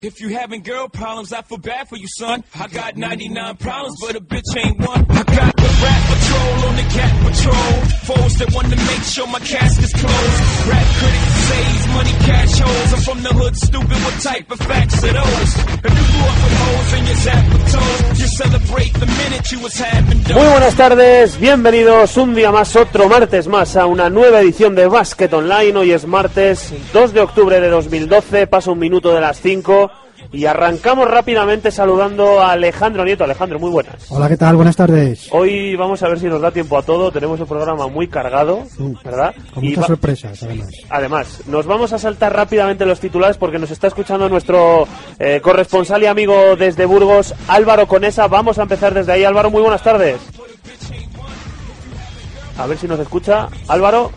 If you having girl problems, I feel bad for you, son. I got 99 problems, but a bitch ain't one. I got the rap patrol on the cat patrol. Foes that want to make sure my casket's closed. Rap critics say he's money cash holes. I'm from the hood, stupid, what type of facts are those? If you grew up with hoes in your zap toes, you celebrate the minute you was having dough. Muy buenas tardes, bienvenidos un día más, otro martes más a una nueva edición de Básquet Online. Hoy es martes 2 de octubre de 2012, pasa un minuto de las 5 y arrancamos rápidamente saludando a Alejandro Nieto. Alejandro, muy buenas. Hola, ¿qué tal? Buenas tardes. Hoy vamos a ver si nos da tiempo a todo, tenemos un programa muy cargado, ¿verdad? Con muchas sorpresas, además. Además, nos vamos a saltar rápidamente los titulares porque nos está escuchando nuestro corresponsal y amigo desde Burgos, Álvaro Conesa. Vamos a empezar desde ahí. Álvaro, muy buenas tardes. A ver si nos escucha. Álvaro.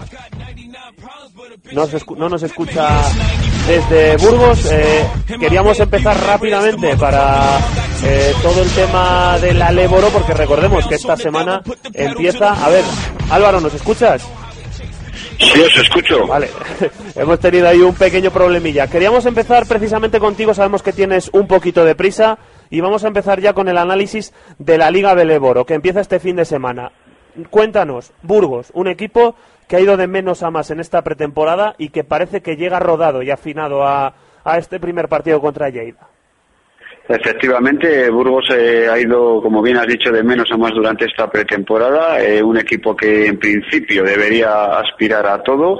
No nos escucha desde Burgos. Queríamos empezar rápidamente para todo el tema del Aléboro, porque recordemos que esta semana empieza... A ver, Álvaro, ¿nos escuchas? Sí, os escucho. Vale, hemos tenido ahí un pequeño problemilla. Queríamos empezar precisamente contigo, sabemos que tienes un poquito de prisa, y vamos a empezar ya con el análisis de la Liga Beléboro, que empieza este fin de semana. Cuéntanos, Burgos, un equipo que ha ido de menos a más en esta pretemporada y que parece que llega rodado y afinado a este primer partido contra Lleida. Efectivamente, Burgos ha ido, como bien has dicho, de menos a más durante esta pretemporada. Un equipo que en principio debería aspirar a todo.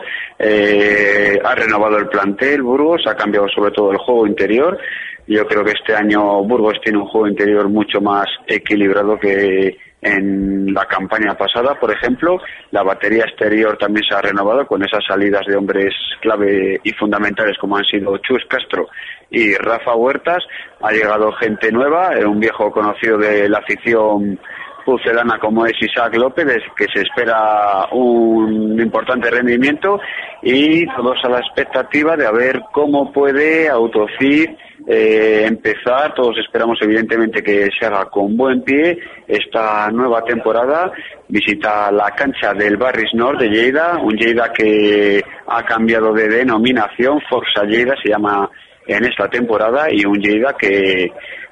Ha renovado el plantel, Burgos, ha cambiado sobre todo el juego interior. Yo creo que este año Burgos tiene un juego interior mucho más equilibrado que en la campaña pasada. Por ejemplo, la batería exterior también se ha renovado con esas salidas de hombres clave y fundamentales como han sido Chus Castro y Rafa Huertas. Ha llegado gente nueva, un viejo conocido de la afición pucelana como es Isaac López, que se espera un importante rendimiento, y todos a la expectativa de a ver cómo puede Autocid empezar. Todos esperamos evidentemente que se haga con buen pie esta nueva temporada. Visita la cancha del Barris Nord de Lleida, un Lleida que ha cambiado de denominación, Forza Lleida se llama en esta temporada, y un Lleida que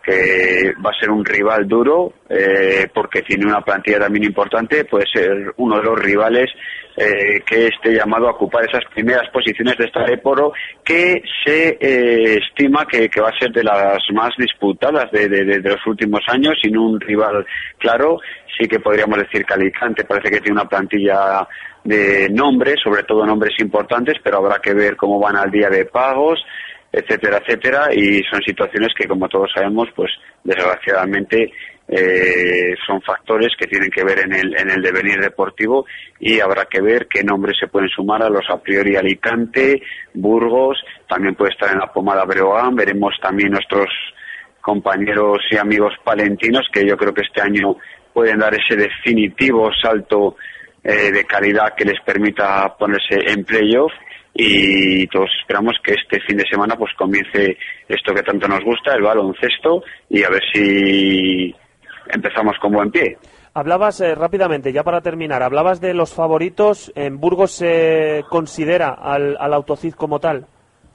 va a ser un rival duro, porque tiene una plantilla también importante, puede ser uno de los rivales que esté llamado a ocupar esas primeras posiciones de esta Aléboro, que se estima que va a ser de las más disputadas de los últimos años, sin un rival claro. Sí que podríamos decir que Alicante parece que tiene una plantilla de nombres, sobre todo nombres importantes, pero habrá que ver cómo van al día de pagos, etcétera, etcétera, y son situaciones que, como todos sabemos, pues desgraciadamente son factores que tienen que ver en el devenir deportivo, y habrá que ver qué nombres se pueden sumar a los a priori Alicante, Burgos, también puede estar en la pomada Breogán. Veremos también nuestros compañeros y amigos palentinos, que yo creo que este año pueden dar ese definitivo salto de calidad que les permita ponerse en playoff. Y todos esperamos que este fin de semana pues comience esto que tanto nos gusta, el baloncesto, y a ver si empezamos con buen pie. Hablabas rápidamente, ya para terminar, hablabas de los favoritos. ¿En Burgos se considera al Autocid como tal?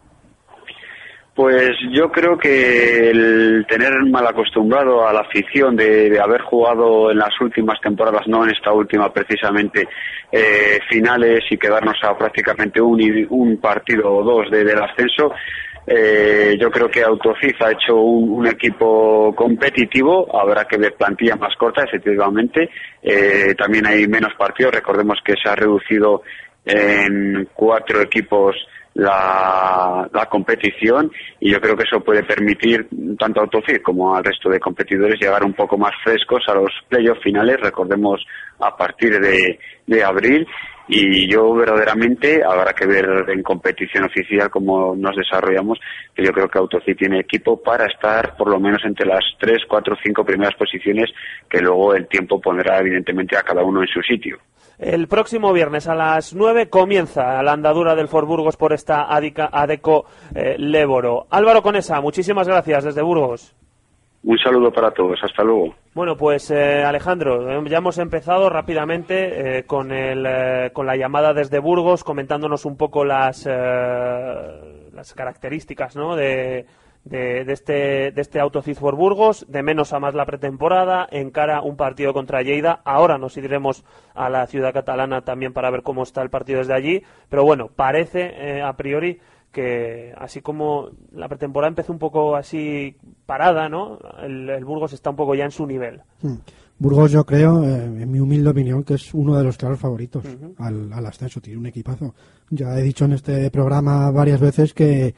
Pues yo creo que el tener mal acostumbrado a la afición de haber jugado en las últimas temporadas, no en esta última precisamente, finales, y quedarnos a prácticamente un partido o dos del ascenso, yo creo que Autocid ha hecho un equipo competitivo. Habrá que ver plantilla más corta, efectivamente. También hay menos partidos. Recordemos que se ha reducido en 4 equipos la competición, y yo creo que eso puede permitir tanto a Autocid como al resto de competidores llegar un poco más frescos a los playoffs finales, recordemos a partir de abril. Y yo verdaderamente, habrá que ver en competición oficial cómo nos desarrollamos, que yo creo que Autocid tiene equipo para estar por lo menos entre las 3, 4, 5 primeras posiciones, que luego el tiempo pondrá evidentemente a cada uno en su sitio. El próximo viernes a las 9 comienza la andadura del For Burgos por esta Adeco Léboro. Álvaro Conesa, muchísimas gracias desde Burgos. Un saludo para todos, hasta luego. Bueno, pues Alejandro, ya hemos empezado rápidamente con la llamada desde Burgos, comentándonos un poco las características, ¿no?, de de este Autocifor Burgos, de menos a más la pretemporada, encara un partido contra Lleida. Ahora nos iremos a la ciudad catalana también para ver cómo está el partido desde allí, pero bueno, parece a priori que así como la pretemporada empezó un poco así parada, ¿no? El Burgos está un poco ya en su nivel. Burgos, yo creo, en mi humilde opinión, que es uno de los claros favoritos al ascenso. Tiene un equipazo. Ya he dicho en este programa varias veces que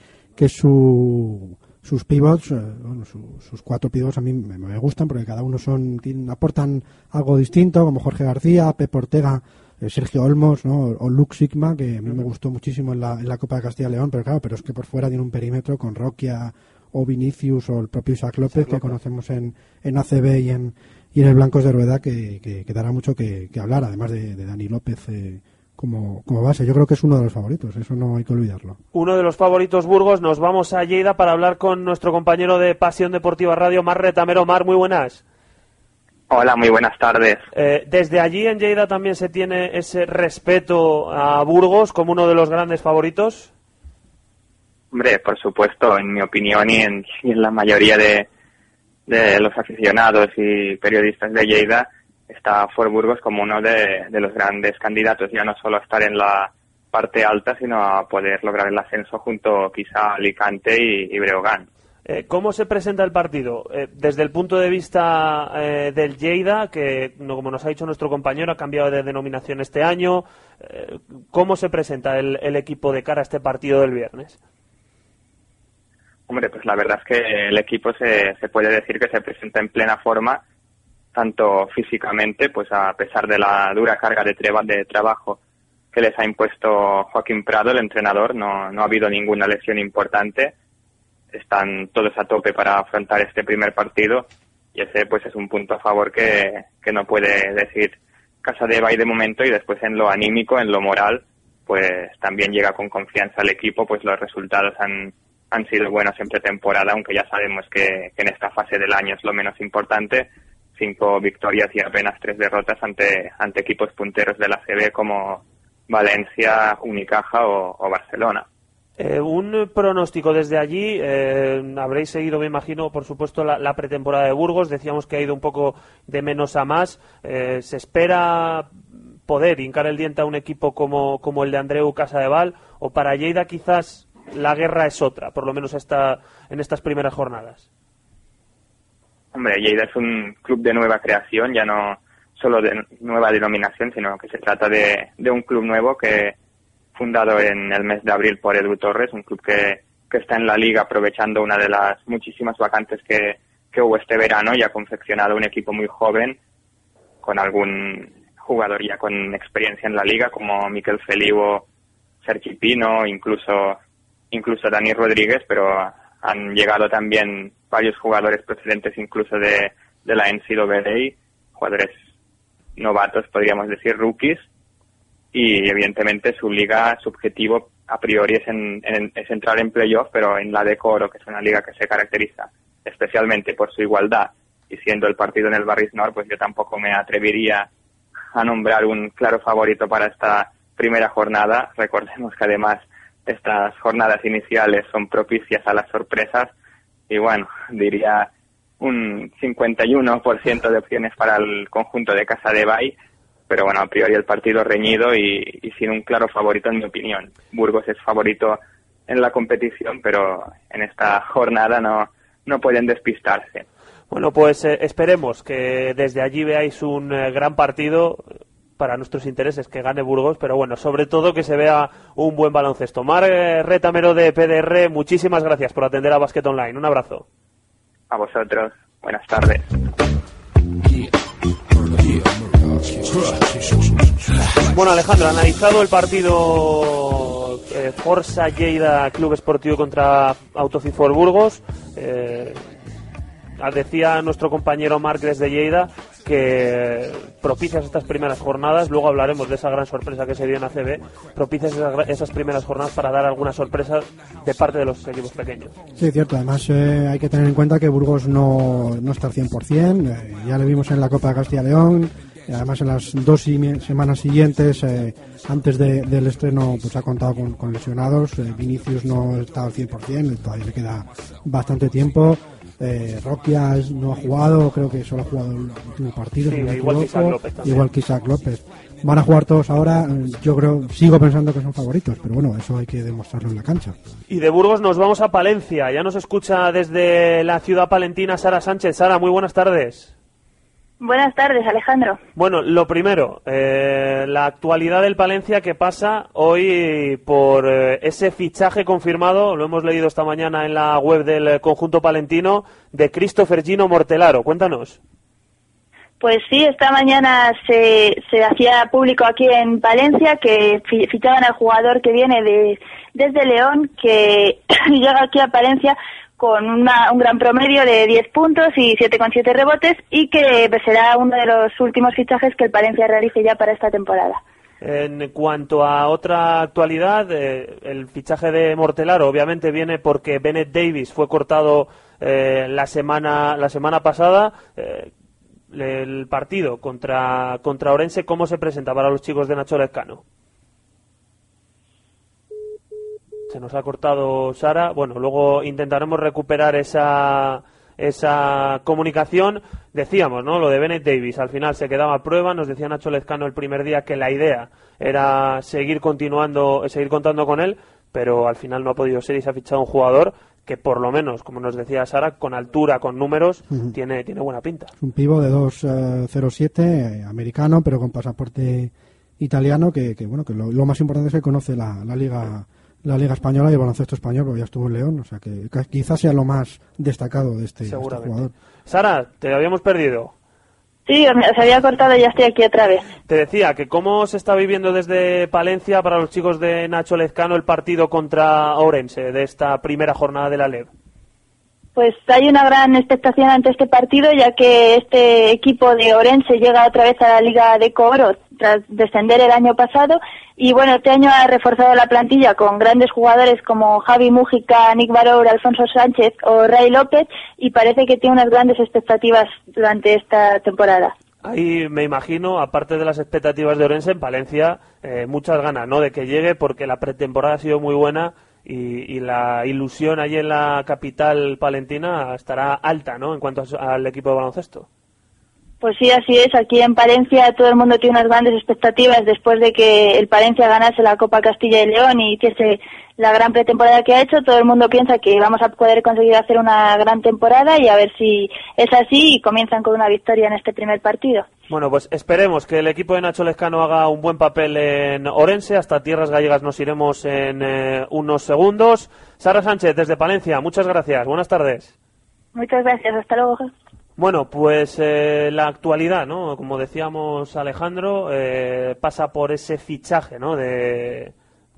sus pivots, sus 4 pivots a mí me gustan porque cada uno aportan algo distinto, como Jorge García, Pep Ortega, Sergio Olmos, ¿no? O Luke Sigma, que a mí me gustó muchísimo en la Copa de Castilla y León, pero es que por fuera tiene un perímetro con Roquia o Vinicius o el propio Isaac López, que conocemos en ACB y en el Blancos de Rueda, que dará mucho que hablar, además de Dani López como base. Yo creo que es uno de los favoritos, eso no hay que olvidarlo. Uno de los favoritos Burgos. Nos vamos a Lleida para hablar con nuestro compañero de Pasión Deportiva Radio, Marc Retamero. Marc, muy buenas. Hola, muy buenas tardes. ¿Desde allí en Lleida también se tiene ese respeto a Burgos como uno de los grandes favoritos? Hombre, por supuesto, en mi opinión y en la mayoría de los aficionados y periodistas de Lleida, está Ford Burgos como uno de los grandes candidatos, ya no solo a estar en la parte alta, sino a poder lograr el ascenso junto quizá a Alicante y Breogán. ¿Cómo se presenta el partido? Desde el punto de vista del Lleida, que como nos ha dicho nuestro compañero, ha cambiado de denominación este año, ¿cómo se presenta el equipo de cara a este partido del viernes? Hombre, pues la verdad es que el equipo se puede decir que se presenta en plena forma, tanto físicamente, pues a pesar de la dura carga de trabajo que les ha impuesto Joaquín Prado, el entrenador, no ha habido ninguna lesión importante. Están todos a tope para afrontar este primer partido y ese pues es un punto a favor que no puede decir Casadevall de momento, y después en lo anímico, en lo moral, pues también llega con confianza al equipo, pues los resultados han sido buenos en pretemporada, aunque ya sabemos que en esta fase del año es lo menos importante. 5 victorias y apenas 3 derrotas ante equipos punteros de la CB como Valencia, Unicaja o Barcelona. Un pronóstico desde allí, habréis seguido, me imagino, por supuesto, la pretemporada de Burgos. Decíamos que ha ido un poco de menos a más. ¿Se espera poder hincar el diente a un equipo como el de Andreu Casadevall? ¿O para Lleida quizás la guerra es otra, por lo menos en estas primeras jornadas? Hombre, Lleida es un club de nueva creación, ya no solo de nueva denominación, sino que se trata de un club nuevo fundado en el mes de abril por Edu Torres, un club que está en la liga aprovechando una de las muchísimas vacantes que hubo este verano, y ha confeccionado un equipo muy joven con algún jugador ya con experiencia en la liga como Miquel Feliu, Sergi Pino, incluso Dani Rodríguez, pero han llegado también varios jugadores procedentes incluso de la NCAA, jugadores novatos, podríamos decir, rookies. Y evidentemente su liga, su objetivo a priori es entrar en playoff, pero en la de Coro, que es una liga que se caracteriza especialmente por su igualdad, y siendo el partido en el Barris Nord, pues yo tampoco me atrevería a nombrar un claro favorito para esta primera jornada. Recordemos que además estas jornadas iniciales son propicias a las sorpresas, y bueno, diría un 51% de opciones para el conjunto de Casadevall. Pero bueno, a priori el partido reñido y sin un claro favorito, en mi opinión. Burgos es favorito en la competición, pero en esta jornada no pueden despistarse. Bueno, pues esperemos que desde allí veáis un gran partido para nuestros intereses, que gane Burgos, pero bueno, sobre todo que se vea un buen baloncesto. Marc Retamero de PDR, muchísimas gracias por atender a Basket Online. Un abrazo. A vosotros. Buenas tardes. Bueno, Alejandro, analizado el partido Forza Lleida Club Esportivo contra Autocifor Burgos, decía nuestro compañero Marc desde Lleida que propicias estas primeras jornadas, luego hablaremos de esa gran sorpresa que se dio en ACB, propicias esas primeras jornadas para dar alguna sorpresa de parte de los equipos pequeños. Sí, cierto, además hay que tener en cuenta que Burgos no está al 100%, ya lo vimos en la Copa de Castilla y León, Además, en las 2 semanas siguientes, antes del estreno, pues ha contado con lesionados. Vinicius no está al 100%, todavía le queda bastante tiempo. Roquias no ha jugado, creo que solo ha jugado el último partido. Sí, igual que Isaac López. Van a jugar todos ahora, sigo pensando que son favoritos, pero bueno, eso hay que demostrarlo en la cancha. Y de Burgos nos vamos a Palencia, ya nos escucha desde la ciudad palentina Sara Sánchez. Sara, muy buenas tardes. Buenas tardes, Alejandro. Bueno, lo primero, la actualidad del Palencia que pasa hoy por ese fichaje confirmado, lo hemos leído esta mañana en la web del conjunto palentino, de Christopher Gino Mortelaro. Cuéntanos. Pues sí, esta mañana se hacía público aquí en Palencia que fichaban al jugador que viene desde León, que llega aquí a Palencia con un gran promedio de 10 puntos y 7,7 rebotes, y que será uno de los últimos fichajes que el Palencia realice ya para esta temporada. En cuanto a otra actualidad, el fichaje de Mortelaro obviamente viene porque Bennett Davis fue cortado la semana pasada. El partido contra Orense, ¿cómo se presenta para los chicos de Nacho Lezcano? Se nos ha cortado Sara. Bueno, luego intentaremos recuperar esa comunicación. Decíamos, ¿no? Lo de Bennett Davis. Al final se quedaba a prueba. Nos decía Nacho Lezcano el primer día que la idea era seguir contando con él, pero al final no ha podido ser y se ha fichado un jugador que por lo menos, como nos decía Sara, con altura, con números, tiene buena pinta. Un pivo de 2,07, americano, pero con pasaporte italiano, que lo más importante es que conoce la Liga Española y el baloncesto español, porque ya estuvo en León, o sea que quizás sea lo más destacado de este jugador. Sara, te habíamos perdido. Sí, se había cortado y ya estoy aquí otra vez. Te decía que cómo se está viviendo desde Palencia para los chicos de Nacho Lezcano el partido contra Ourense de esta primera jornada de la LEB. Pues hay una gran expectación ante este partido, ya que este equipo de Ourense llega otra vez a la Liga de Oro tras descender el año pasado, y bueno, este año ha reforzado la plantilla con grandes jugadores como Javi Mújica, Nick Barrour, Alfonso Sánchez o Ray López, y parece que tiene unas grandes expectativas durante esta temporada. Ahí me imagino, aparte de las expectativas de Ourense, en Palencia muchas ganas, ¿no?, de que llegue, porque la pretemporada ha sido muy buena y la ilusión allí en la capital palentina estará alta, ¿no?, en cuanto al equipo de baloncesto. Pues sí, así es. Aquí en Palencia todo el mundo tiene unas grandes expectativas después de que el Palencia ganase la Copa Castilla y León y hiciese la gran pretemporada que ha hecho. Todo el mundo piensa que vamos a poder conseguir hacer una gran temporada, y a ver si es así y comienzan con una victoria en este primer partido. Bueno, pues esperemos que el equipo de Nacho Lezcano haga un buen papel en Ourense. Hasta tierras gallegas nos iremos en unos segundos. Sara Sánchez, desde Palencia, muchas gracias. Buenas tardes. Muchas gracias. Hasta luego. Bueno, pues la actualidad, ¿no?, como decíamos, Alejandro, pasa por ese fichaje, ¿no?, de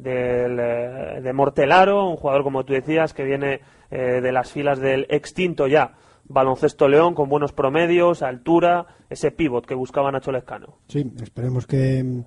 Mortelaro, un jugador, como tú decías, que viene de las filas del extinto ya Baloncesto León, con buenos promedios, altura, ese pívot que buscaba Nacho Lezcano. Sí, esperemos que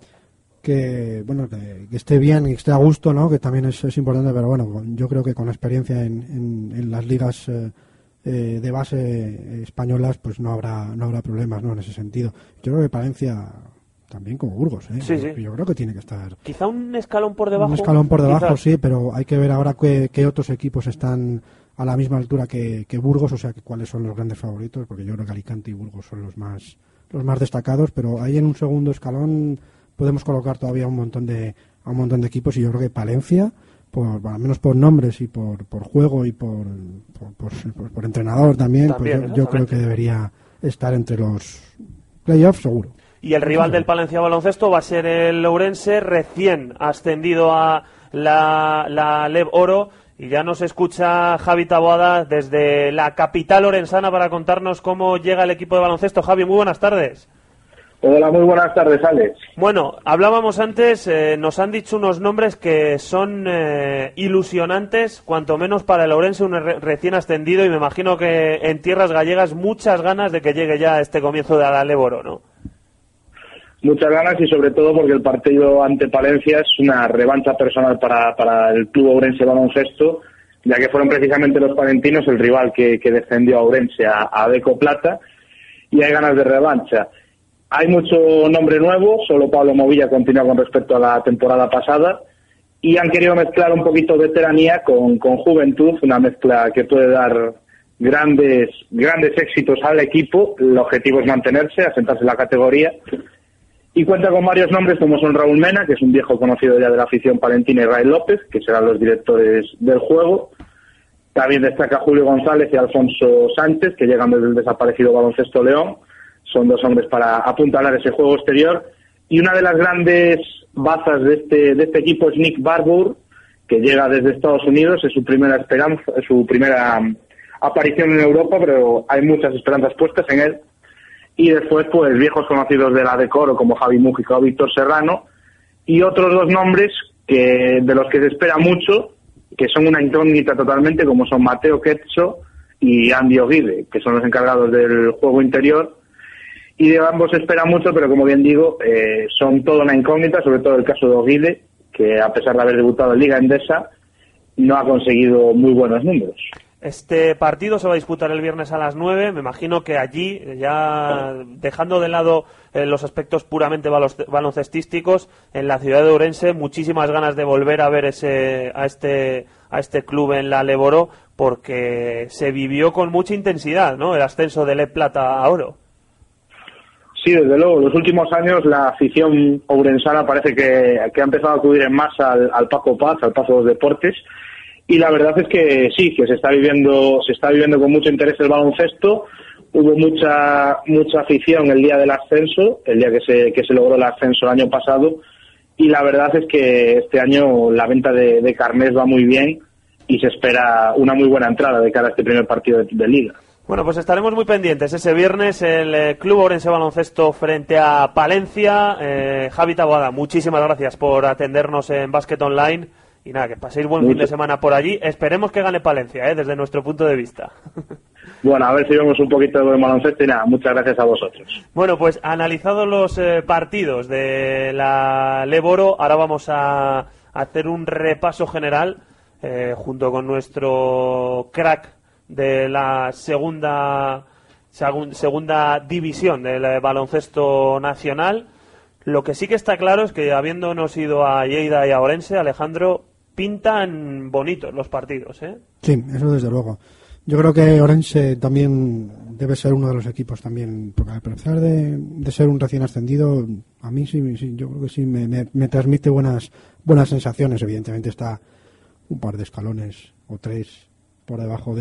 esté bien y que esté a gusto, ¿no?, que también es importante, pero bueno, yo creo que con la experiencia en las ligas de base españolas, pues no habrá problemas, ¿no?, en ese sentido. Yo creo que Palencia también, como Burgos, sí. Yo creo que tiene que estar quizá un escalón por debajo. Un escalón por debajo, quizás. Sí, pero hay que ver ahora qué otros equipos están a la misma altura que Burgos, o sea, que cuáles son los grandes favoritos, porque yo creo que Alicante y Burgos son los más destacados, pero ahí en un segundo escalón podemos colocar todavía a un montón de equipos, y yo creo que Palencia, al menos por nombres y por juego y por entrenador también, pues yo creo que debería estar entre los playoffs seguro. Y el rival del Palencia Baloncesto va a ser el Ourense, recién ascendido a la LEB Oro, y ya nos escucha Javi Taboada desde la capital orensana para contarnos cómo llega el equipo de baloncesto. Javi, muy buenas tardes. Hola, muy buenas tardes, Alex. Bueno, hablábamos antes, nos han dicho unos nombres que son ilusionantes, cuanto menos para el Ourense, un recién ascendido, y me imagino que en tierras gallegas muchas ganas de que llegue ya este comienzo de la LEB Oro, ¿no? Muchas ganas, y sobre todo porque el partido ante Palencia es una revancha personal para el Club Ourense Baloncesto, ya que fueron precisamente los palentinos el rival que descendió a Ourense a Deco Plata, y hay ganas de revancha. Hay mucho nombre nuevo, solo Pablo Movilla continúa con respecto a la temporada pasada, y han querido mezclar un poquito veteranía con juventud, una mezcla que puede dar grandes éxitos al equipo. El objetivo es mantenerse, asentarse en la categoría, y cuenta con varios nombres como son Raúl Mena, que es un viejo conocido ya de la afición palentina, y Ray López, que serán los directores del juego. También destaca Julio González y Alfonso Sánchez, que llegan desde el desaparecido Baloncesto León. Son dos hombres para apuntalar ese juego exterior. Y una de las grandes bazas de este equipo es Nick Barbour, que llega desde Estados Unidos. Es su primera aparición en Europa, pero hay muchas esperanzas puestas en él. Y después, pues, viejos conocidos de la Decoro como Javi Mújica o Víctor Serrano, y otros dos nombres de los que se espera mucho, que son una incógnita totalmente, como son Mateo Quetzo y Andy Oguide, que son los encargados del juego interior. Y de ambos se espera mucho, pero como bien digo, son toda una incógnita, sobre todo el caso de Oguide, que a pesar de haber debutado en Liga Endesa, no ha conseguido muy buenos números. Este partido se va a disputar el viernes a las 9. Me imagino que allí, ya dejando de lado los aspectos puramente baloncestísticos, en la ciudad de Ourense, muchísimas ganas de volver a ver a este club en la Leboro, porque se vivió con mucha intensidad, ¿no?, el ascenso de Le Plata a Oro. Sí, desde luego. En los últimos años la afición ourensana parece que ha empezado a acudir en masa al Paco Paz, al Pazo de los Deportes, y la verdad es que sí, que se está viviendo con mucho interés el baloncesto. Hubo mucha afición el día del ascenso, el día que se logró el ascenso el año pasado, y la verdad es que este año la venta de carnés va muy bien y se espera una muy buena entrada de cara a este primer partido de Liga. Bueno, pues estaremos muy pendientes. Ese viernes el Club Ourense Baloncesto frente a Palencia. Javi Taboada, muchísimas gracias por atendernos en Basket Online. Y nada, que paséis buen fin de semana por allí. Esperemos que gane Palencia, desde nuestro punto de vista. Bueno, a ver si vemos un poquito de buen baloncesto y nada, muchas gracias a vosotros. Bueno, pues analizados los partidos de la Leboro, ahora vamos a hacer un repaso general junto con nuestro crack de la segunda división del baloncesto nacional. Lo que sí que está claro es que, habiéndonos ido a Lleida y a Ourense, Alejandro, pintan bonitos los partidos, ¿eh? Sí, eso desde luego. Yo creo que Ourense también debe ser uno de los equipos también, porque a pesar de ser un recién ascendido, a mí sí, yo creo que sí me transmite buenas sensaciones. Evidentemente está un par de escalones o tres por debajo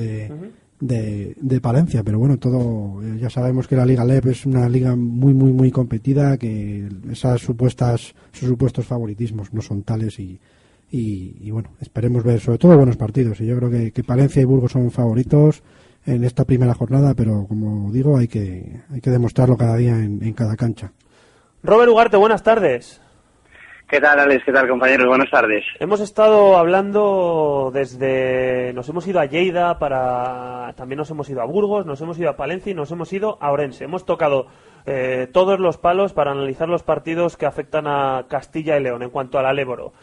de Palencia, pero bueno, todo ya sabemos que la Liga LEP es una liga muy muy muy competida, que sus supuestos favoritismos no son tales y bueno, esperemos ver sobre todo buenos partidos, y yo creo que Palencia y Burgos son favoritos en esta primera jornada, pero como digo, hay que demostrarlo cada día en cada cancha. Robert Ugarte, buenas tardes. ¿Qué tal, Alex? ¿Qué tal, compañeros? Buenas tardes. Hemos estado hablando nos hemos ido a Lleida, también nos hemos ido a Burgos, nos hemos ido a Palencia y nos hemos ido a Ourense. Hemos tocado todos los palos para analizar los partidos que afectan a Castilla y León en cuanto a la Leboro.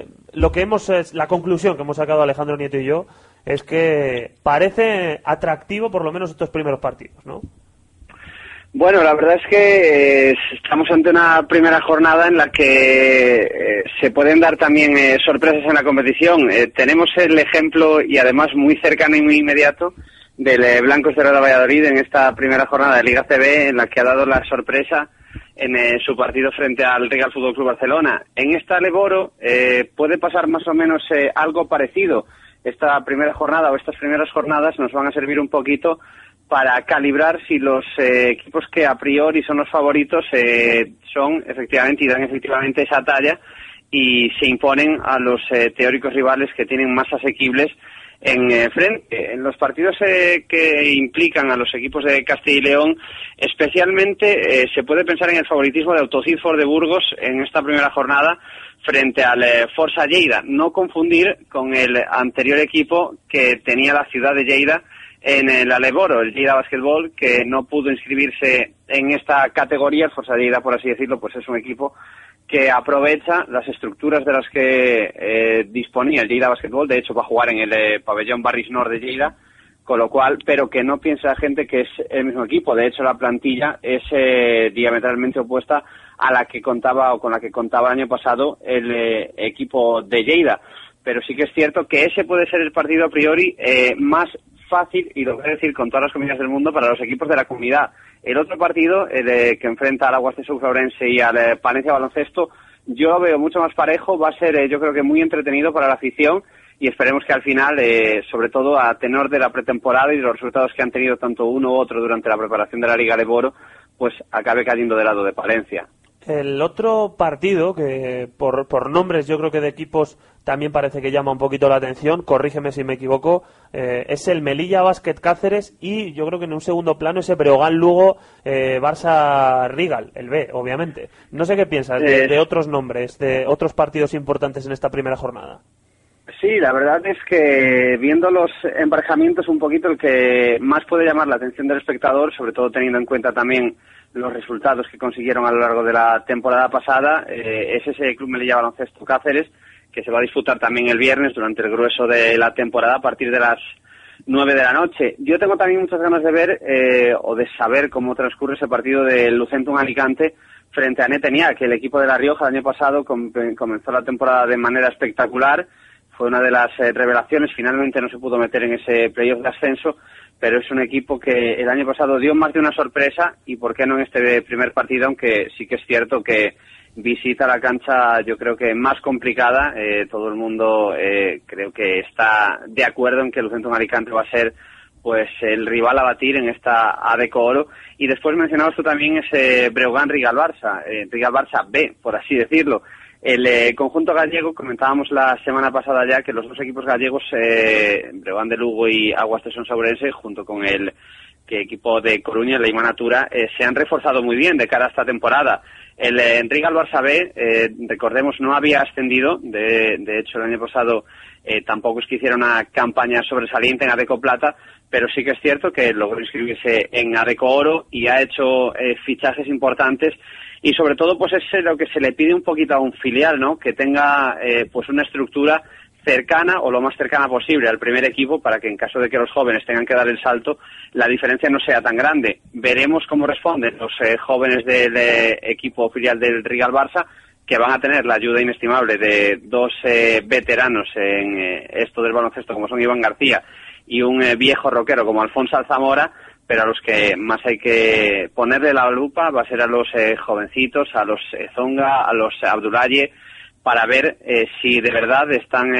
La conclusión que hemos sacado Alejandro Nieto y yo es que parece atractivo por lo menos estos primeros partidos, ¿no? Bueno, la verdad es que estamos ante una primera jornada en la que se pueden dar también sorpresas en la competición. Tenemos el ejemplo, y además muy cercano y muy inmediato, del Blancos de Roda Valladolid en esta primera jornada de Liga CB, en la que ha dado la sorpresa en su partido frente al Real Fútbol Club Barcelona. En esta Leboro puede pasar más o menos algo parecido. Esta primera jornada o estas primeras jornadas nos van a servir un poquito para calibrar si los equipos que a priori son los favoritos son efectivamente y dan efectivamente esa talla y se imponen a los teóricos rivales que tienen más asequibles en frente. En los partidos que implican a los equipos de Castilla y León, especialmente se puede pensar en el favoritismo de Autocinfor de Burgos en esta primera jornada frente al Forza Lleida. No confundir con el anterior equipo que tenía la ciudad de Lleida en la Leboro, el Lleida Basketball, que no pudo inscribirse en esta categoría. El Forza Lleida, por así decirlo, pues es un equipo que aprovecha las estructuras de las que disponía el Lleida Basketball. De hecho, va a jugar en el pabellón Barris Nord de Lleida con lo cual, pero que no piense la gente que es el mismo equipo. De hecho, la plantilla es diametralmente opuesta a la que contaba o con la que contaba el año pasado el equipo de Lleida. Pero sí que es cierto que ese puede ser el partido a priori más fácil, y lo voy a decir con todas las comillas del mundo, para los equipos de la comunidad. El otro partido, que enfrenta al Aguas de Ourense y al Palencia Baloncesto, yo lo veo mucho más parejo, va a ser yo creo que muy entretenido para la afición, y esperemos que al final, sobre todo a tenor de la pretemporada y de los resultados que han tenido tanto uno u otro durante la preparación de la Liga de Boro, pues acabe cayendo del lado de Palencia. El otro partido, que por nombres yo creo que de equipos también parece que llama un poquito la atención, corrígeme si me equivoco, es el Melilla Basket Cáceres, y yo creo que en un segundo plano ese Breogán Lugo Barça Rigal, el B, obviamente. No sé qué piensas de otros nombres, de otros partidos importantes en esta primera jornada. Sí, la verdad es que viendo los emparejamientos, un poquito el que más puede llamar la atención del espectador, sobre todo teniendo en cuenta también los resultados que consiguieron a lo largo de la temporada pasada, es ese Club Melilla Baloncesto Cáceres, que se va a disputar también el viernes durante el grueso de la temporada a partir de las 9 de la noche. Yo tengo también muchas ganas de ver o de saber cómo transcurre ese partido del Lucentum Alicante frente a Netenia, que el equipo de La Rioja el año pasado comenzó la temporada de manera espectacular. Fue una de las revelaciones, finalmente no se pudo meter en ese playoff de ascenso, pero es un equipo que el año pasado dio más de una sorpresa, y por qué no en este primer partido, aunque sí que es cierto que visita la cancha yo creo que más complicada. Todo el mundo creo que está de acuerdo en que el Lucentum Alicante va a ser pues el rival a batir en esta ADECO Oro. Y después mencionabas tú también ese Breogán Rigal Barça, Rigal Barça B, por así decirlo. El conjunto gallego, comentábamos la semana pasada ya que los dos equipos gallegos, Breogán de Lugo y Aguas de Ourense, junto con el equipo de Coruña, el Leima Natura, se han reforzado muy bien de cara a esta temporada. El Rigal Barça B, recordemos, no había ascendido, de hecho el año pasado tampoco es que hiciera una campaña sobresaliente en ADECO Plata, pero sí que es cierto que logró inscribirse en ADECO Oro y ha hecho fichajes importantes. Y sobre todo, pues es lo que se le pide un poquito a un filial, ¿no? Que tenga pues una estructura cercana o lo más cercana posible al primer equipo, para que en caso de que los jóvenes tengan que dar el salto, la diferencia no sea tan grande. Veremos cómo responden los jóvenes del equipo filial del Rigal Barça, que van a tener la ayuda inestimable de dos veteranos en esto del baloncesto, como son Iván García y un viejo rockero como Alfonso Alzamora. Pero a los que más hay que ponerle la lupa va a ser a los jovencitos, a los Zonga, a los Abdulaye, para ver si de verdad están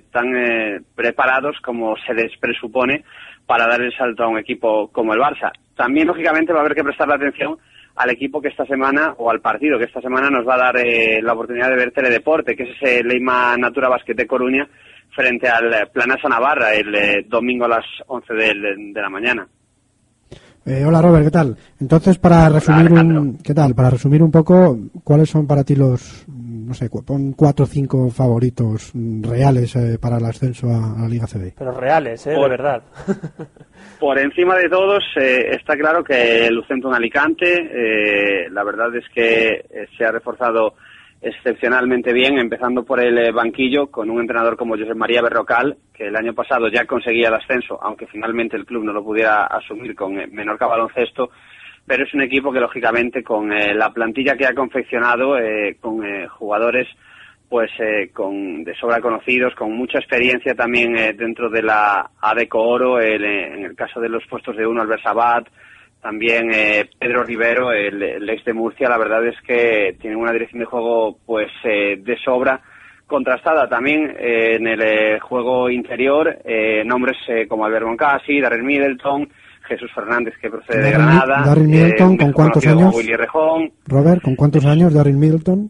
tan preparados como se les presupone para dar el salto a un equipo como el Barça. También, lógicamente, va a haber que prestarle atención al equipo que esta semana, o al partido que esta semana nos va a dar la oportunidad de ver Teledeporte, que es ese Leima Natura Basket de Coruña, frente al Planasa Navarra, el domingo a las 11 de la mañana. Hola Robert, ¿qué tal? Entonces, para resumir un poco, ¿cuáles son para ti los, no sé, pon 4 o 5 favoritos reales para el ascenso a la Liga CB? Pero reales, de verdad. Por encima de todos, está claro que el Lucentum Alicante, la verdad es que se ha reforzado excepcionalmente bien, empezando por el banquillo, con un entrenador como Josep María Berrocal, que el año pasado ya conseguía el ascenso, aunque finalmente el club no lo pudiera asumir con Menorca Baloncesto, pero es un equipo que lógicamente con la plantilla que ha confeccionado, con jugadores pues de sobra conocidos, con mucha experiencia también dentro de la ADECO Oro, en el caso de los puestos de uno, Albert Sabat, también Pedro Rivero, el ex de Murcia. La verdad es que tienen una dirección de juego pues de sobra, contrastada también en el juego interior, nombres como Albert Moncasi, Darrell Middleton, Jesús Fernández, que procede de Granada. Darrell Middleton, ¿con cuántos años? Willy Rejón. Robert, ¿con cuántos años Darrell Middleton?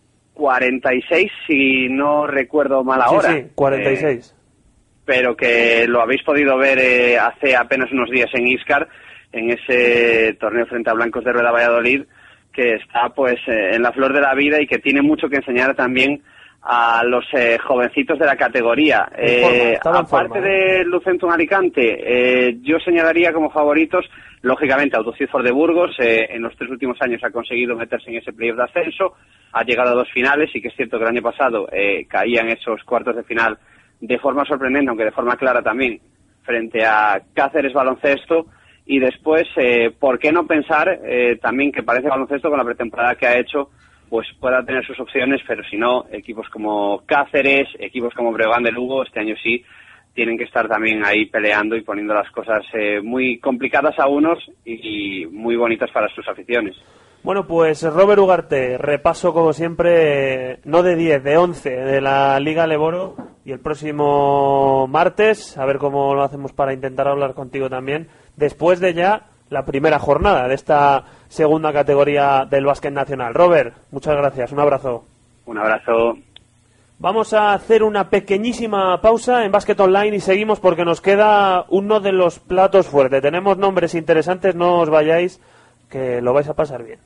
46, si no recuerdo mal ahora. Sí, 46. Pero que lo habéis podido ver hace apenas unos días en Íscar, en ese torneo frente a Blancos de Rueda Valladolid, que está pues en la flor de la vida y que tiene mucho que enseñar también a los jovencitos de la categoría. Aparte de Lucentum Alicante, yo señalaría como favoritos, lógicamente, Autocifor de Burgos. En los 3 últimos años ha conseguido meterse en ese playoff de ascenso, ha llegado a 2 finales, y que es cierto que el año pasado caía en esos cuartos de final de forma sorprendente, aunque de forma clara también, frente a Cáceres Baloncesto. Y después, ¿por qué no pensar también que parece Baloncesto con la pretemporada que ha hecho, pues pueda tener sus opciones, pero si no, equipos como Cáceres, equipos como Breogán de Lugo, este año sí, tienen que estar también ahí peleando y poniendo las cosas muy complicadas a unos y muy bonitas para sus aficiones. Bueno, pues Robert Ugarte, repaso como siempre, no de 10, de 11 de la Liga Leboro, y el próximo martes, a ver cómo lo hacemos para intentar hablar contigo también, después de ya la primera jornada de esta segunda categoría del básquet nacional. Robert, muchas gracias, un abrazo. Un abrazo. Vamos a hacer una pequeñísima pausa en Básquet Online y seguimos porque nos queda uno de los platos fuertes. Tenemos nombres interesantes, no os vayáis, que lo vais a pasar bien.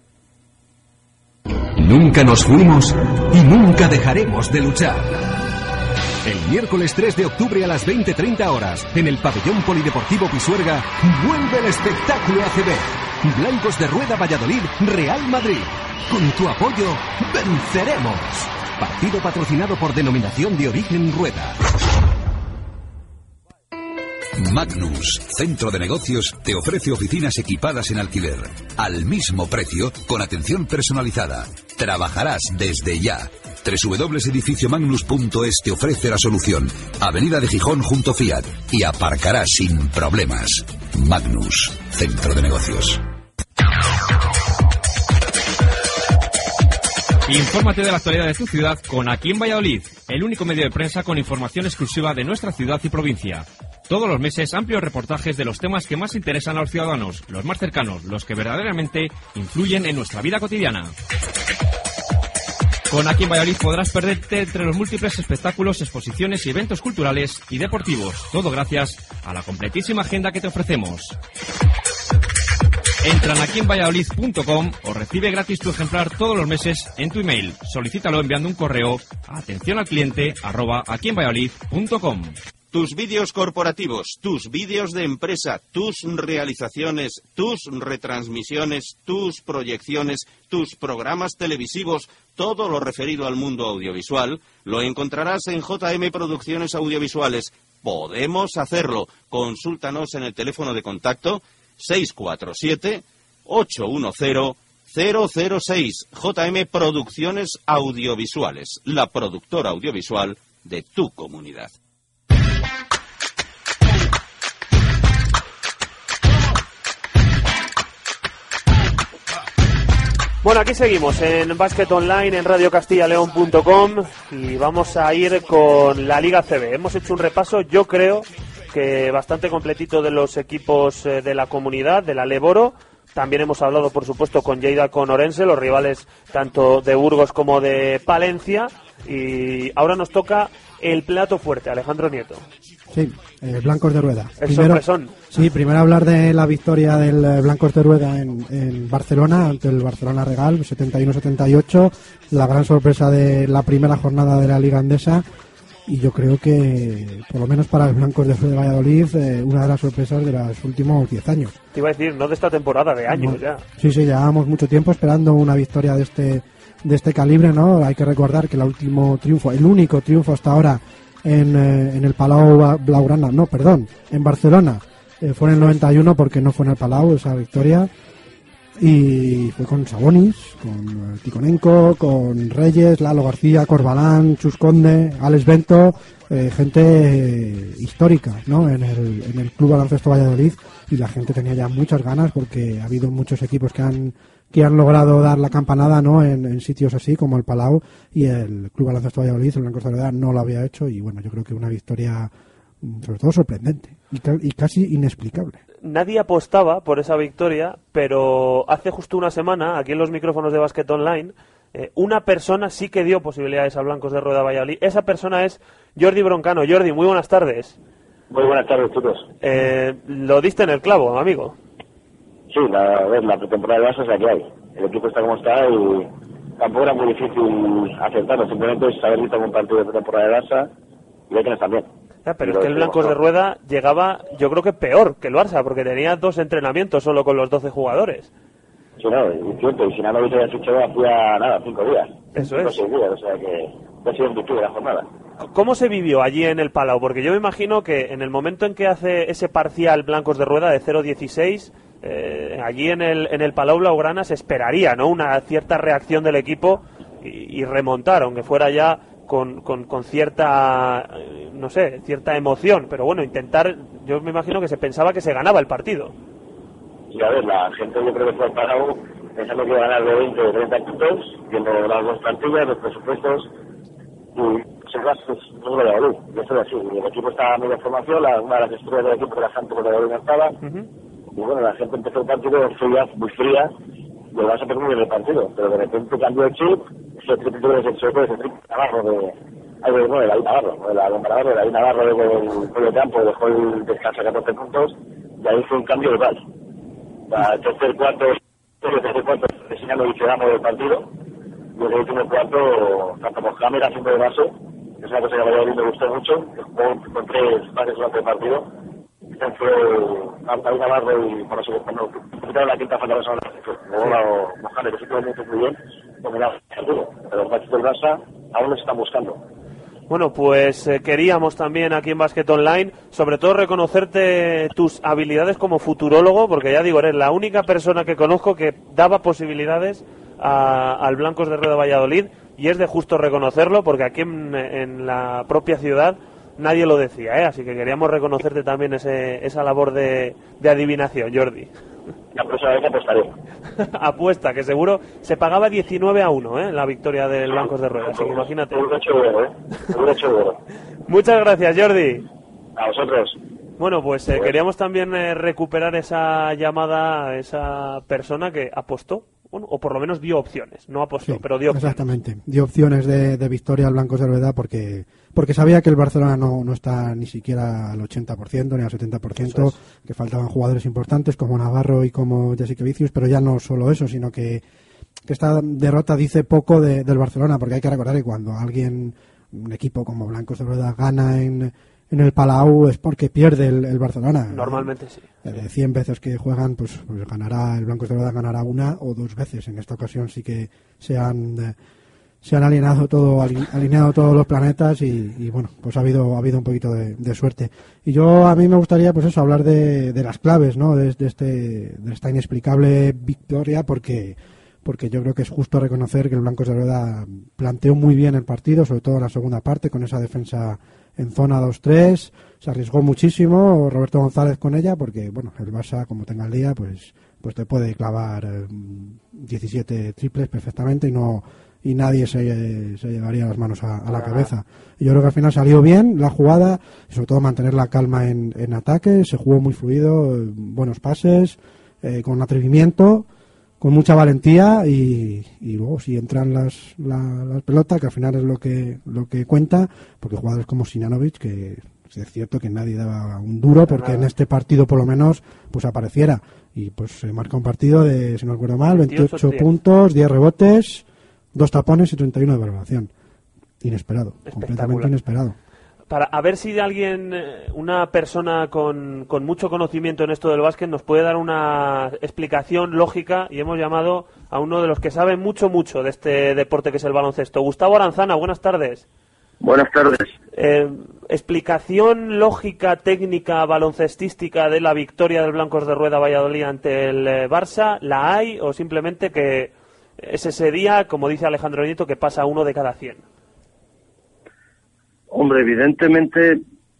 Nunca nos fuimos y nunca dejaremos de luchar. El miércoles 3 de octubre a las 20:30 horas, en el pabellón polideportivo Pisuerga, vuelve el espectáculo ACB. Blancos de Rueda Valladolid, Real Madrid. Con tu apoyo, venceremos. Partido patrocinado por Denominación de Origen Rueda. Magnus, centro de negocios, te ofrece oficinas equipadas en alquiler, al mismo precio, con atención personalizada. Trabajarás desde ya. www.edificiomagnus.es te ofrece la solución. Avenida de Gijón junto Fiat, y aparcarás sin problemas. Magnus, centro de negocios. Infórmate de la actualidad de tu ciudad con Aquí en Valladolid, el único medio de prensa con información exclusiva de nuestra ciudad y provincia. Todos los meses amplios reportajes de los temas que más interesan a los ciudadanos, los más cercanos, los que verdaderamente influyen en nuestra vida cotidiana. Con Aquí en Valladolid podrás perderte entre los múltiples espectáculos, exposiciones y eventos culturales y deportivos, todo gracias a la completísima agenda que te ofrecemos. Entra en aquienvalladolid.com o recibe gratis tu ejemplar todos los meses en tu email. Solicítalo enviando un correo a atencionalcliente@aquienvalladolid.com. Tus vídeos corporativos, tus vídeos de empresa, tus realizaciones, tus retransmisiones, tus proyecciones, tus programas televisivos, todo lo referido al mundo audiovisual, lo encontrarás en JM Producciones Audiovisuales. Podemos hacerlo. Consúltanos en el teléfono de contacto 647-810-006. JM Producciones Audiovisuales, la productora audiovisual de tu comunidad. Bueno, aquí seguimos en Básquet Online, en radiocastillaleon.com, y vamos a ir con la Liga CB. Hemos hecho un repaso, yo creo que bastante completito, de los equipos de la comunidad, de la Leboro. También hemos hablado, por supuesto, con Lleida, con Orense, los rivales tanto de Burgos como de Palencia. Y ahora nos toca el plato fuerte, Alejandro Nieto. Sí, Blancos de Rueda. Primero hablar de la victoria del Blancos de Rueda en Barcelona, ante el Barcelona Regal, 71-78, la gran sorpresa de la primera jornada de la Liga Andesa, y yo creo que, por lo menos para el Blancos de Rueda de Valladolid, una de las sorpresas de los últimos 10 años. Te iba a decir, no de esta temporada, de años ya. Sí, llevábamos mucho tiempo esperando una victoria de este calibre, ¿no? Hay que recordar que el último triunfo, el único triunfo hasta ahora en el Palau Blaugrana, en Barcelona, fue en el 91, porque no fue en el Palau esa victoria, y fue con Sabonis, con Tikhonenko, con Reyes, Lalo García, Corbalán, Chus Conde, Alex Bento, gente histórica, ¿no? en el Club Baloncesto Valladolid, y la gente tenía ya muchas ganas, porque ha habido muchos equipos que han logrado dar la campanada, ¿no? en sitios así como el Palau, y el Club Baloncesto Valladolid, el Blancos de Rueda, no lo había hecho, y bueno, yo creo que una victoria sobre todo sorprendente y casi inexplicable. Nadie apostaba por esa victoria, pero hace justo una semana, aquí en los micrófonos de Básquet Online, una persona sí que dio posibilidades a Blancos de Rueda Valladolid. Esa persona es Jordi Broncano. Jordi, muy buenas tardes. Muy buenas tardes, chicos. Lo diste en el clavo, amigo. Sí, la pretemporada de base es la que hay. El equipo está como está y tampoco era muy difícil acertarlo. Simplemente es haber visto un partido de pretemporada de base y hay que no estar bien. Pero es que el Blancos de Rueda llegaba, yo creo que peor que el Barça, porque tenía 2 entrenamientos solo con los 12 jugadores. Sí, no, es cierto, y si nada lo hubiese hecho hacía 5 días. Eso es. 6 días, o sea que ha sido en virtud de la jornada. ¿Cómo se vivió allí en el Palau? Porque yo me imagino que en el momento en que hace ese parcial Blancos de Rueda de 0-16, allí en el Palau Blaugrana se esperaría, ¿no?, una cierta reacción del equipo y remontar, aunque fuera ya con cierta, no sé, cierta emoción, pero bueno, intentar, yo me imagino que se pensaba que se ganaba el partido. Y a ver, la gente yo creo que fue al Palau pensando que iba a ganar de 20 o 30 puntos, viendo las dos plantillas, los presupuestos, y se gastos no es Valladolid, y eso es así. El equipo estaba en media formación, una de las estrellas del equipo de la gente con Valladolid no estaba, y bueno, la gente empezó el partido muy fría, y el Barça perdió el partido, pero de repente cambió el chip, ese triple Navarro de David Navarro, de la Navarro, de David Navarro del medio campo, dejó el descanso a 14 puntos, y ahí fue un cambio total. El tercer cuarto, enseñando y quedamos del partido, y el último cuarto, tanto por cámara haciendo de base, que es una cosa que a Valladolid me gustó mucho, que jugó con 3 pases durante el partido, fue David Navarro y por eso cuando quitaron la quinta falta personal, luego Mohamed, que sí tuvo muy bien, dominaba el partido, pero el partido del Barça aún nos están buscando. Bueno, pues queríamos también aquí en Basket Online, sobre todo reconocerte tus habilidades como futurólogo, porque ya digo, eres la única persona que conozco que daba posibilidades al Blancos de Rueda Valladolid, y es de justo reconocerlo, porque aquí en la propia ciudad nadie lo decía, ¿eh? Así que queríamos reconocerte también esa labor de adivinación, Jordi. La próxima vez apostaré. Apuesta, que seguro se pagaba 19-1, la victoria del Blancos de Rueda, así que imagínate. Un hecho bueno. Muchas gracias, Jordi. A vosotros. Bueno, pues queríamos también recuperar esa llamada a esa persona que apostó, bueno, o por lo menos dio opciones, no apostó, pero dio opciones. Exactamente, dio opciones de victoria al Blancos de Rueda porque sabía que el Barcelona no está ni siquiera al 80% ni al 70%, que faltaban jugadores importantes como Navarro y como Jessica Vicius, pero ya no solo eso, sino que esta derrota dice poco del Barcelona, porque hay que recordar que cuando un equipo como Blancos de Rueda gana en el Palau es porque pierde el Barcelona. Normalmente sí. De 100 veces que juegan, pues ganará el Blancos de Rueda, ganará 1 o 2 veces. En esta ocasión sí que se han alineado todos los planetas y bueno, pues ha habido un poquito de suerte. Y a mí me gustaría pues eso, hablar de las claves, ¿no? De esta inexplicable victoria, porque yo creo que es justo reconocer que el Blancos de Rueda planteó muy bien el partido, sobre todo en la segunda parte, con esa defensa en zona 2-3, se arriesgó muchísimo Roberto González con ella, porque bueno, el Barça, como tenga el día, pues te puede clavar 17 triples perfectamente y nadie se llevaría las manos a la cabeza. Y yo creo que al final salió bien la jugada, y sobre todo mantener la calma en ataque, se jugó muy fluido, buenos pases, con atrevimiento, con mucha valentía y luego si entran las pelotas, que al final es lo que cuenta, porque jugadores como Sinanovic, que es cierto que nadie daba un duro porque en este partido por lo menos pues apareciera, y pues se marca un partido de, si no recuerdo mal, 28 puntos, 10 rebotes, 2 tapones y 31 de valoración. Inesperado, completamente inesperado. A ver si alguien, una persona con mucho conocimiento en esto del básquet, nos puede dar una explicación lógica, y hemos llamado a uno de los que sabe mucho de este deporte que es el baloncesto. Gustavo Aranzana, buenas tardes. Buenas tardes. ¿Explicación lógica, técnica, baloncestística de la victoria del Blancos de Rueda Valladolid ante el Barça? ¿La hay o simplemente que es ese día, como dice Alejandro Nieto, que pasa 1 de cada 100? Hombre, evidentemente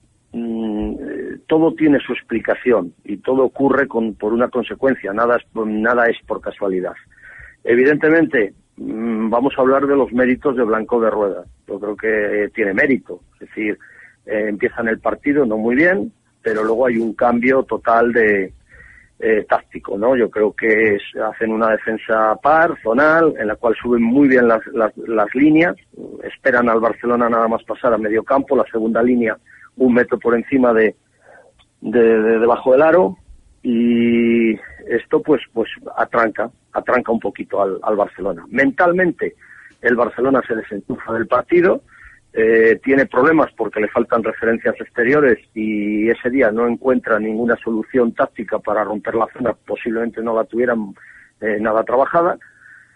todo tiene su explicación y todo ocurre por una consecuencia, nada es por casualidad. Evidentemente, vamos a hablar de los méritos de Blanco de Rueda. Yo creo que tiene mérito, es decir, empiezan el partido no muy bien, pero luego hay un cambio total de táctico, ¿no? Yo creo que hacen una defensa par, zonal, en la cual suben muy bien las líneas, esperan al Barcelona nada más pasar a medio campo, la segunda línea 1 metro por encima de debajo del aro, y esto pues atranca un poquito al Barcelona. Mentalmente el Barcelona se desenchufa del partido, tiene problemas porque le faltan referencias exteriores y ese día no encuentra ninguna solución táctica para romper la zona, posiblemente no la tuvieran nada trabajada,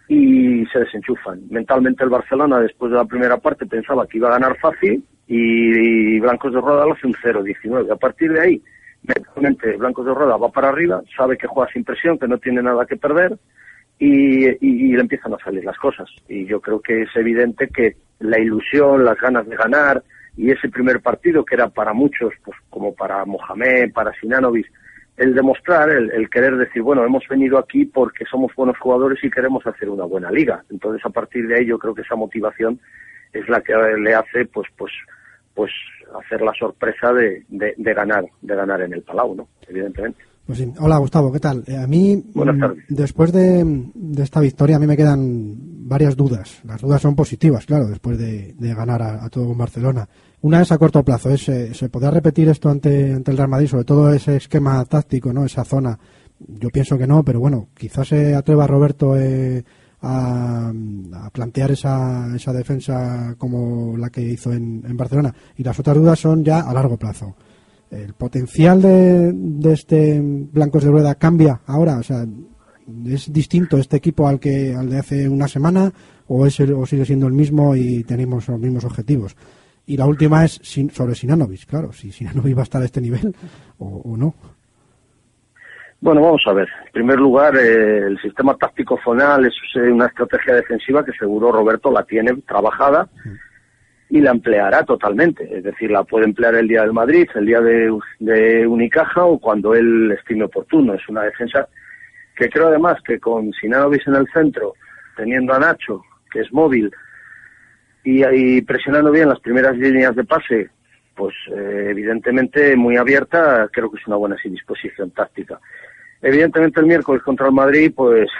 y se desenchufan. Mentalmente el Barcelona, después de la primera parte, pensaba que iba a ganar fácil y Blancos de Rueda lo hace un 0-19. A partir de ahí, mentalmente Blancos de Rueda va para arriba, sabe que juega sin presión, que no tiene nada que perder y le empiezan a salir las cosas. Y yo creo que es evidente que la ilusión, las ganas de ganar y ese primer partido que era para muchos, pues como para Mohamed, para Sinanovic, el demostrar, el querer decir, bueno, hemos venido aquí porque somos buenos jugadores y queremos hacer una buena liga. Entonces, a partir de ahí, yo creo que esa motivación es la que le hace, pues hacer la sorpresa de ganar en el Palau, ¿no? Evidentemente. Pues sí. Hola, Gustavo, ¿qué tal? A mí, después de esta victoria, a mí me quedan varias dudas. Las dudas son positivas, claro, después de ganar a todo Barcelona. Una es a corto plazo, ¿se podrá repetir esto ante el Real Madrid, sobre todo ese esquema táctico, ¿no? Esa zona. Yo pienso que no, pero bueno, quizás se atreva Roberto a plantear esa defensa como la que hizo en Barcelona. Y las otras dudas son ya a largo plazo. ¿El potencial de este Blancos de Rueda cambia ahora? O sea, ¿es distinto este equipo al de hace una semana o sigue siendo el mismo y tenemos los mismos objetivos? Y la última es sobre Sinanovic, claro, si Sinanovic va a estar a este nivel o no. Bueno, vamos a ver. En primer lugar, el sistema táctico zonal es una estrategia defensiva que seguro Roberto la tiene trabajada y la empleará totalmente. Es decir, la puede emplear el día del Madrid, el día de Unicaja o cuando él estime oportuno. Es una defensa que creo además que con Sinanovic en el centro, teniendo a Nacho, que es móvil, y presionando bien las primeras líneas de pase, pues evidentemente muy abierta, creo que es una buena disposición táctica. Evidentemente el miércoles contra el Madrid, pues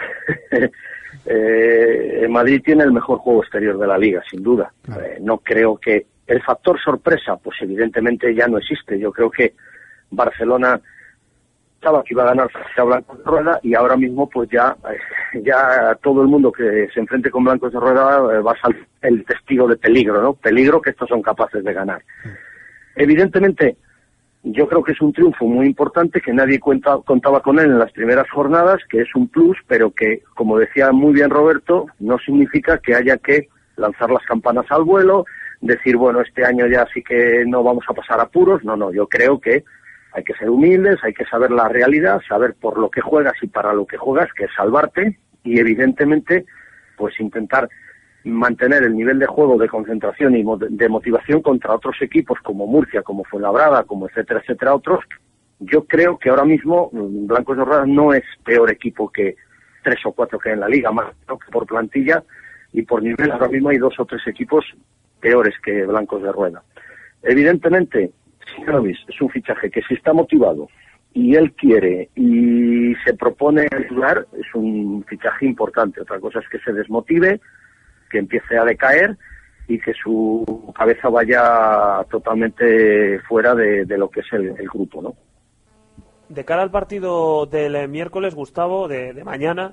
el Madrid tiene el mejor juego exterior de la Liga, sin duda. No creo que el factor sorpresa, pues evidentemente ya no existe. Yo creo que Barcelona estaba que iba a ganar frente a Blancos de Rueda y ahora mismo pues ya todo el mundo que se enfrente con Blancos de Rueda va a salir el testigo de peligro, ¿no? Peligro que estos son capaces de ganar. Evidentemente, yo creo que es un triunfo muy importante que nadie contaba con él en las primeras jornadas, que es un plus, pero que, como decía muy bien Roberto, no significa que haya que lanzar las campanas al vuelo, decir, bueno, este año ya sí que no vamos a pasar apuros. No, yo creo que hay que ser humildes, hay que saber la realidad, saber por lo que juegas y para lo que juegas, que es salvarte, y evidentemente, pues intentar mantener el nivel de juego, de concentración y de motivación contra otros equipos como Murcia, como Fuenlabrada, como etcétera, otros. Yo creo que ahora mismo Blancos de Rueda no es peor equipo que 3 o 4 que hay en la Liga, más que por plantilla y por nivel. Ahora mismo hay 2 o 3 equipos peores que Blancos de Rueda. Evidentemente, Sinanovic es un fichaje que si está motivado y él quiere y se propone ayudar, es un fichaje importante. Otra cosa es que se desmotive, que empiece a decaer y que su cabeza vaya totalmente fuera de lo que es el grupo, ¿no? De cara al partido del miércoles, Gustavo, de mañana,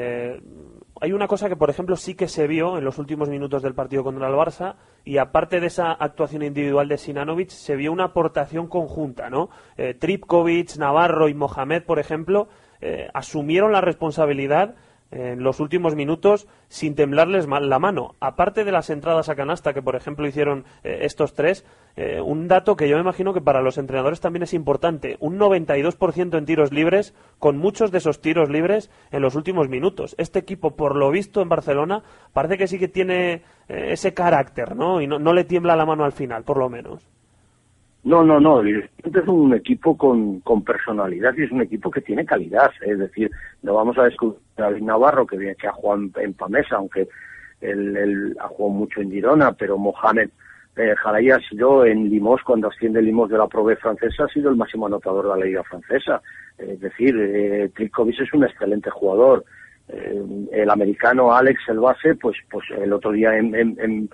hay una cosa que, por ejemplo, sí que se vio en los últimos minutos del partido contra el Barça, y aparte de esa actuación individual de Sinanovic, se vio una aportación conjunta, ¿no? Tripkovic, Navarro y Mohamed, por ejemplo, asumieron la responsabilidad en los últimos minutos sin temblarles la mano. Aparte de las entradas a canasta que, por ejemplo, hicieron estos tres, un dato que yo me imagino que para los entrenadores también es importante: un 92% en tiros libres, con muchos de esos tiros libres en los últimos minutos. Este equipo, por lo visto en Barcelona, parece que sí que tiene ese carácter, ¿no? Y no le tiembla la mano al final, por lo menos. No. Este es un equipo con personalidad y es un equipo que tiene calidad. Es decir, no vamos a descubrir a David Navarro, que ha jugado en Pamesa, aunque él ha jugado mucho en Girona, pero Mohamed Jaraí ha sido en Limos, cuando asciende Limos de la Pro B francesa, ha sido el máximo anotador de la Liga francesa. Es decir, Tripkovic es un excelente jugador. El americano Alex, el base, pues el otro día en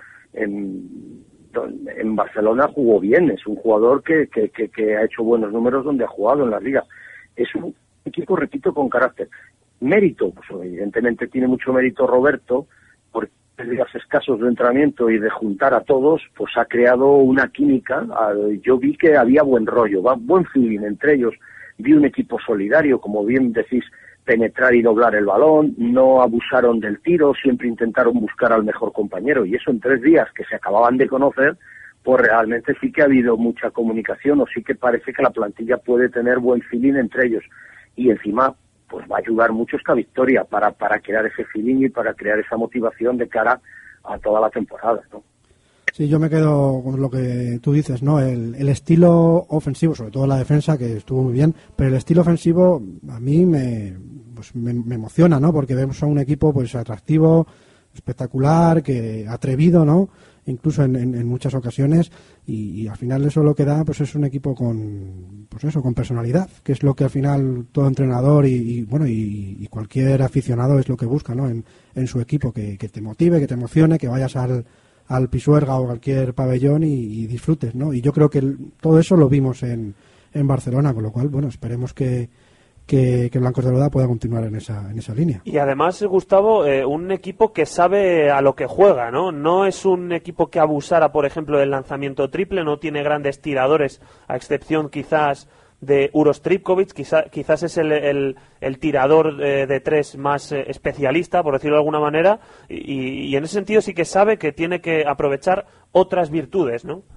Barcelona jugó bien. Es un jugador que ha hecho buenos números donde ha jugado en la liga. Es un equipo, repito, con carácter. Mérito, pues evidentemente tiene mucho mérito Roberto, porque en días escasos de entrenamiento y de juntar a todos, pues ha creado una química. Yo vi que había buen rollo, buen feeling entre ellos. Vi un equipo solidario, como bien decís, penetrar y doblar el balón, no abusaron del tiro, siempre intentaron buscar al mejor compañero, y eso en 3 días que se acababan de conocer, pues realmente sí que ha habido mucha comunicación, o sí que parece que la plantilla puede tener buen feeling entre ellos, y encima pues va a ayudar mucho esta victoria para crear ese feeling y para crear esa motivación de cara a toda la temporada, ¿no? Sí, yo me quedo con lo que tú dices, ¿no? El estilo ofensivo, sobre todo la defensa, que estuvo muy bien, pero el estilo ofensivo a mí me emociona, ¿no? Porque vemos a un equipo pues atractivo, espectacular, que atrevido, ¿no? Incluso en muchas ocasiones, y al final eso lo que da pues es un equipo con personalidad, que es lo que al final todo entrenador y y cualquier aficionado es lo que busca, ¿no? En su equipo, que te motive, que te emocione, que vayas al Pisuerga o cualquier pabellón y disfrutes, ¿no? Y yo creo que todo eso lo vimos en Barcelona, con lo cual, bueno, esperemos que Blancos de Rueda pueda continuar en esa línea. Y además, Gustavo, un equipo que sabe a lo que juega, ¿no? No es un equipo que abusara, por ejemplo, del lanzamiento triple, no tiene grandes tiradores, a excepción quizás de Uros Tripkovic, quizás es el tirador de 3 más especialista, por decirlo de alguna manera, y en ese sentido sí que sabe que tiene que aprovechar otras virtudes, ¿no?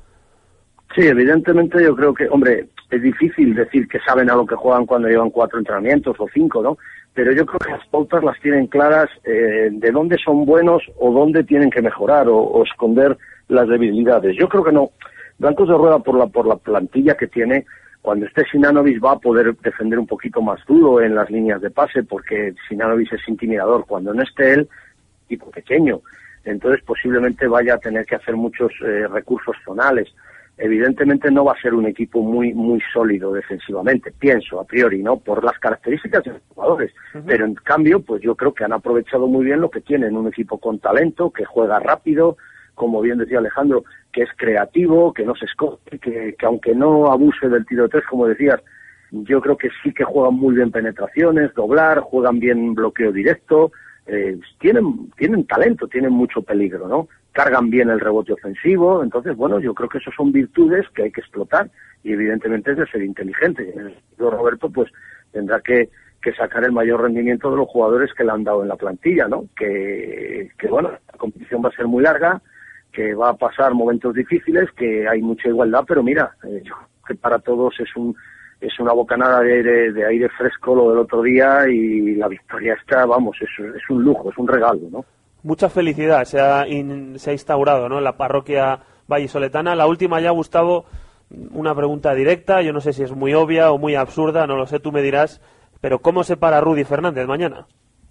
Sí, evidentemente yo creo que, hombre, es difícil decir que saben a lo que juegan cuando llevan 4 entrenamientos o 5, ¿no? Pero yo creo que las pautas las tienen claras de dónde son buenos o dónde tienen que mejorar o esconder las debilidades. Yo creo que no. Blancos de Rueda, por la plantilla que tiene, cuando esté Sinanovic va a poder defender un poquito más duro en las líneas de pase, porque Sinanovic es intimidador. Cuando no esté él, tipo pequeño, entonces posiblemente vaya a tener que hacer muchos recursos zonales. Evidentemente no va a ser un equipo muy sólido defensivamente, pienso a priori, ¿no? Por las características de los jugadores. Pero en cambio, pues yo creo que han aprovechado muy bien lo que tienen, un equipo con talento, que juega rápido, como bien decía Alejandro, que es creativo, que no se esconde, que aunque no abuse del tiro de 3, como decías, yo creo que sí que juegan muy bien penetraciones, doblar, juegan bien bloqueo directo, tienen talento, tienen mucho peligro, ¿no? Cargan bien el rebote ofensivo, entonces, bueno, yo creo que eso son virtudes que hay que explotar y evidentemente es de ser inteligente. Roberto, pues, tendrá que sacar el mayor rendimiento de los jugadores que le han dado en la plantilla, ¿no? Que bueno, la competición va a ser muy larga, que va a pasar momentos difíciles, que hay mucha igualdad, pero mira, yo creo que para todos es una bocanada de aire fresco lo del otro día y la victoria está, vamos, es un lujo, es un regalo, ¿no? Mucha felicidad se ha instaurado, ¿no?, en la parroquia vallisoletana. La última ya, Gustavo, una pregunta directa, yo no sé si es muy obvia o muy absurda, no lo sé, tú me dirás, pero ¿cómo se para Rudy Fernández mañana?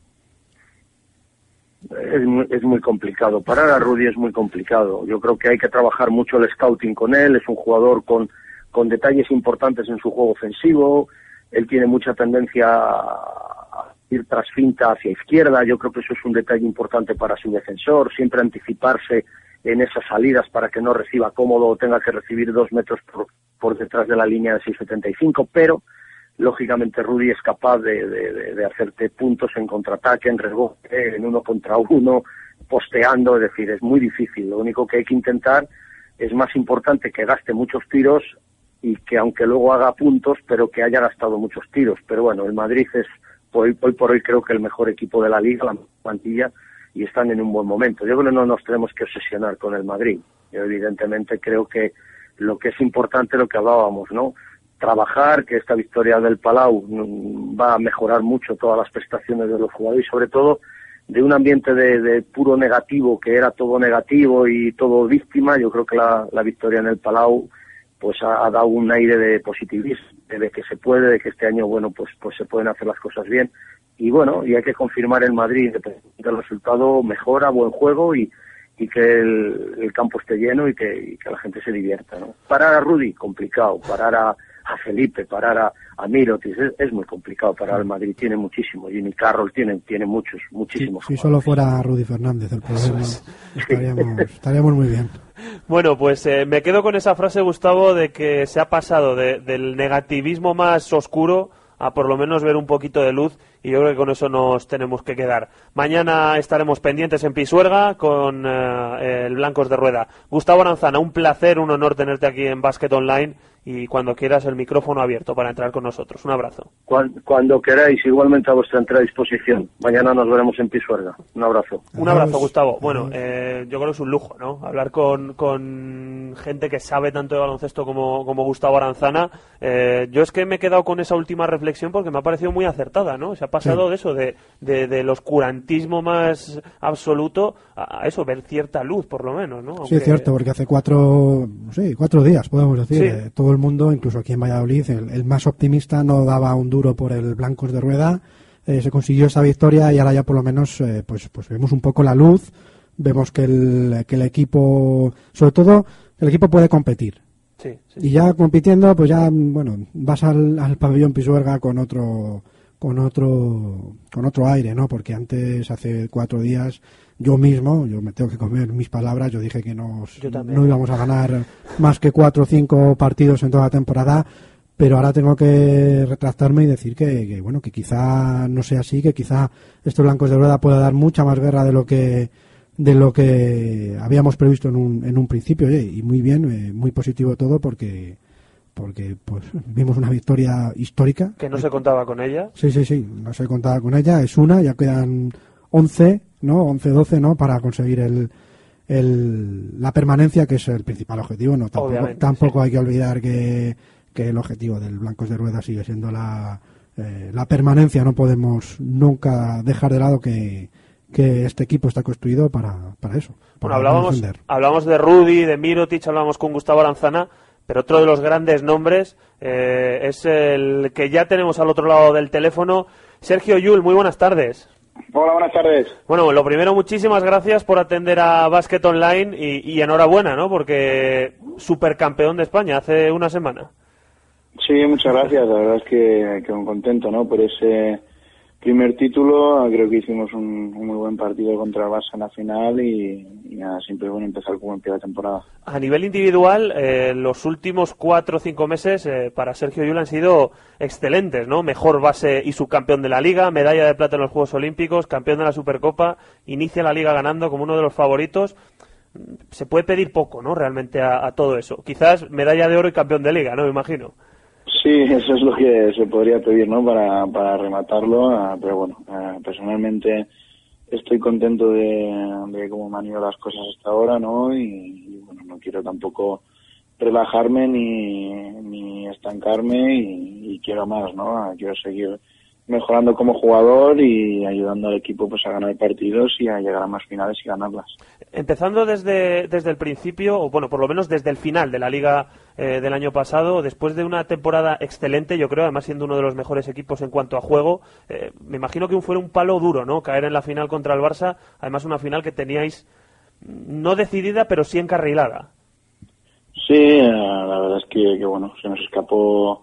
Es muy complicado, parar a Rudy es muy complicado. Yo creo que hay que trabajar mucho el scouting con él, es un jugador con detalles importantes en su juego ofensivo, él tiene mucha tendencia a ir tras finta hacia izquierda, yo creo que eso es un detalle importante para su defensor, siempre anticiparse en esas salidas para que no reciba cómodo o tenga que recibir 2 metros por detrás de la línea de 6.75, pero lógicamente Rudy es capaz de hacerte puntos en contraataque, en rebote, en 1 contra 1, posteando, es decir, es muy difícil. Lo único que hay que intentar es más importante que gaste muchos tiros y que aunque luego haga puntos, pero que haya gastado muchos tiros. Pero bueno, el Madrid es hoy por hoy creo que el mejor equipo de la liga, la plantilla, y están en un buen momento. Yo creo que no nos tenemos que obsesionar con el Madrid. Yo evidentemente creo que lo que es importante, lo que hablábamos, ¿no?, trabajar, que esta victoria del Palau va a mejorar mucho todas las prestaciones de los jugadores y sobre todo de un ambiente de puro negativo, que era todo negativo y todo víctima. Yo creo que la victoria en el Palau pues ha dado un aire de positivismo, de que se puede, de que este año, bueno, pues se pueden hacer las cosas bien. Y bueno, y hay que confirmar en Madrid, independientemente del resultado, mejora, buen juego y que el campo esté lleno y que la gente se divierta, ¿no? Parar a Rudy, complicado. Parar a Felipe, parar a Mirotic, es muy complicado. Parar al Madrid tiene muchísimo. Jimmy Carroll tiene muchísimos. Si solo fuera Rudy Fernández el problema, estaríamos muy bien. Bueno, pues me quedo con esa frase, Gustavo, de que se ha pasado del negativismo más oscuro a por lo menos ver un poquito de luz, y yo creo que con eso nos tenemos que quedar. Mañana estaremos pendientes en Pisuerga con el Blancos de Rueda. Gustavo Aranzana, un placer, un honor tenerte aquí en Básquet Online, y cuando quieras el micrófono abierto para entrar con nosotros. Un abrazo. Cuando queráis, igualmente a vuestra entera disposición. Mañana nos veremos en Pisuerga. Un abrazo. Un abrazo, Gustavo. Bueno, yo creo que es un lujo, ¿no? Hablar con gente que sabe tanto de baloncesto como Gustavo Aranzana. Yo es que me he quedado con esa última reflexión porque me ha parecido muy acertada, ¿no? Se ha pasado de eso, del oscurantismo más absoluto a eso, ver cierta luz, por lo menos, ¿no? Sí, es cierto, porque hace 4 días, podemos decir, todo el mundo, incluso aquí en Valladolid, el más optimista no daba un duro por el Blancos de Rueda. Se consiguió esa victoria y ahora ya por lo menos pues vemos un poco la luz, vemos que el equipo, sobre todo, el equipo puede competir. Sí. Y ya compitiendo, pues ya, bueno, vas al pabellón Pisuerga con otro aire, ¿no? Porque antes, hace 4 días, yo me tengo que comer mis palabras, yo dije que no íbamos a ganar más que 4 o 5 partidos en toda la temporada, pero ahora tengo que retractarme y decir que bueno, que quizá no sea así, que quizá estos Blancos de Rueda pueda dar mucha más guerra de lo que habíamos previsto en un principio. Oye, y muy bien, muy positivo todo porque pues vimos una victoria histórica. Que no se contaba con ella. Sí, no se contaba con ella, es una, ya quedan 11, ¿no? 11-12, ¿no? Para conseguir la permanencia, que es el principal objetivo, ¿no? Tampoco hay que olvidar que el objetivo del Blancos de Rueda sigue siendo la permanencia. No podemos nunca dejar de lado que este equipo está construido para eso. Bueno, hablamos de Rudy, de Mirotic, hablamos con Gustavo Aranzana, pero otro de los grandes nombres es el que ya tenemos al otro lado del teléfono, Sergio Llull. Muy buenas tardes. Hola, buenas tardes. Bueno, lo primero, muchísimas gracias por atender a Basket Online y enhorabuena, ¿no? Porque supercampeón de España hace una semana. Sí, muchas gracias. La verdad es que quedo contento, ¿no? Por ese primer título. Creo que hicimos un muy buen partido contra el Barça en la final y nada, siempre es bueno empezar como empieza la temporada. A nivel individual, los últimos 4 o 5 meses para Sergio Llull han sido excelentes, ¿no? Mejor base y subcampeón de la Liga, medalla de plata en los Juegos Olímpicos, campeón de la Supercopa, inicia la Liga ganando como uno de los favoritos. Se puede pedir poco, ¿no? Realmente a todo eso. Quizás medalla de oro y campeón de Liga, ¿no? Me imagino. Sí, eso es lo que se podría pedir, ¿no? Para rematarlo, pero bueno, personalmente estoy contento de cómo me han ido las cosas hasta ahora, ¿no? Y bueno, no quiero tampoco relajarme ni estancarme y quiero más, ¿no? Quiero seguir mejorando como jugador y ayudando al equipo pues a ganar partidos y a llegar a más finales y ganarlas. Empezando desde el principio, o bueno, por lo menos desde el final de la Liga del año pasado, después de una temporada excelente, yo creo, además siendo uno de los mejores equipos en cuanto a juego, me imagino que fue un palo duro, ¿no? Caer en la final contra el Barça, además una final que teníais no decidida, pero sí encarrilada. Sí, la verdad es que bueno, se nos escapó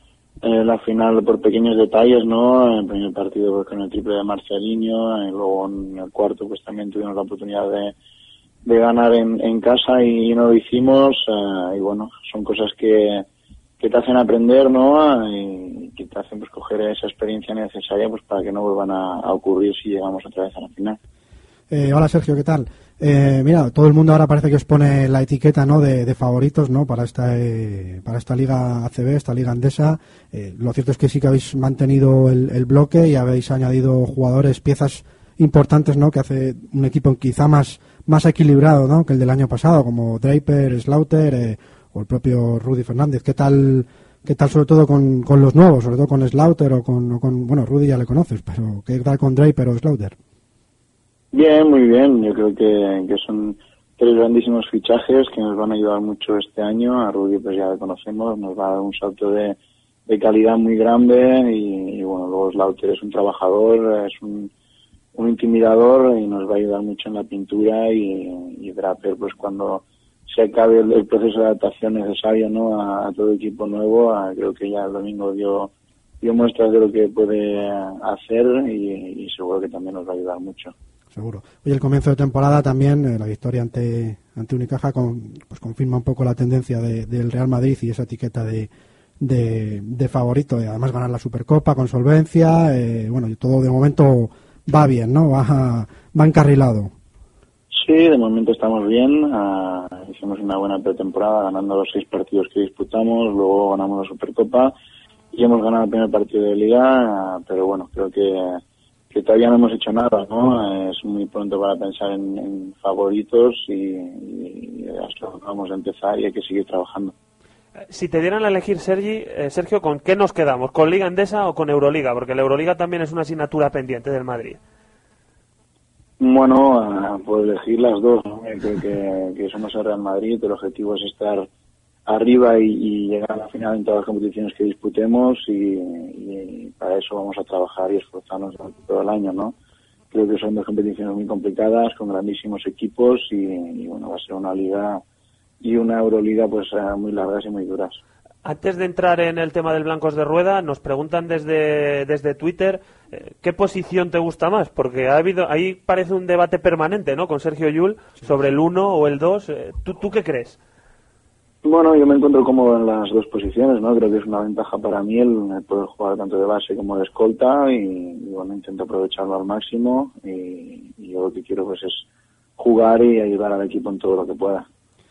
la final por pequeños detalles, ¿no? En el primer partido pues, con el triple de Marcelinho, y luego en el cuarto pues también tuvimos la oportunidad de ganar en casa y no lo hicimos, y bueno, son cosas que te hacen aprender, ¿no? Y que te hacen pues coger esa experiencia necesaria pues para que no vuelvan a ocurrir si llegamos otra vez a la final. Hola Sergio, ¿qué tal? Mira, todo el mundo ahora parece que os pone la etiqueta, ¿no? de favoritos, ¿no? Para esta Liga ACB, esta Liga Andesa. Lo cierto es que sí que habéis mantenido el bloque y habéis añadido jugadores, piezas importantes, ¿no? Que hace un equipo quizá más equilibrado, ¿no? Que el del año pasado, como Draper, Slaughter o el propio Rudy Fernández. ¿Qué tal sobre todo con los nuevos, sobre todo con Slaughter o con bueno, Rudy ya le conoces, pero ¿qué tal con Draper o Slaughter? Bien, muy bien. Yo creo que son 3 grandísimos fichajes que nos van a ayudar mucho este año. A Rudy pues ya le conocemos, nos va a dar un salto de calidad muy grande y bueno, luego Slaughter es un trabajador, es un intimidador y nos va a ayudar mucho en la pintura y Draper pues cuando se acabe el proceso de adaptación necesario, ¿no? a todo equipo nuevo, creo que ya el domingo dio muestras de lo que puede hacer y seguro que también nos va a ayudar mucho. Seguro. Hoy el comienzo de temporada también, la victoria ante Unicaja pues confirma un poco la tendencia del Real Madrid y esa etiqueta de favorito, y además ganar la Supercopa con solvencia, bueno, y todo de momento va bien, ¿no? Va encarrilado. Sí, de momento estamos bien. Hicimos una buena pretemporada ganando los 6 partidos que disputamos, luego ganamos la Supercopa y hemos ganado el primer partido de Liga, pero bueno, creo que todavía no hemos hecho nada, ¿no? Es muy pronto para pensar en favoritos y hasta vamos a empezar y hay que seguir trabajando. Si te dieran a elegir, Sergio, ¿con qué nos quedamos? ¿Con Liga Endesa o con Euroliga? Porque la Euroliga también es una asignatura pendiente del Madrid. Bueno, por elegir las dos, ¿no? Creo que somos el Real Madrid, el objetivo es estar arriba y llegar a la final en todas las competiciones que disputemos y para eso vamos a trabajar y esforzarnos durante todo el año, ¿no? Creo que son 2 competiciones muy complicadas, con grandísimos equipos y bueno, va a ser una liga y una Euroliga pues muy largas y muy duras. Antes de entrar en el tema del Blancos de Rueda, nos preguntan desde Twitter ¿qué posición te gusta más? Porque ahí parece un debate permanente, ¿no? Con Sergio Llull sobre el 1 o el 2. ¿Tú qué crees? Bueno, yo me encuentro cómodo en las 2 posiciones, ¿no? Creo que es una ventaja para mí el poder jugar tanto de base como de escolta y bueno, intento aprovecharlo al máximo y yo lo que quiero pues es jugar y ayudar al equipo en todo lo que pueda.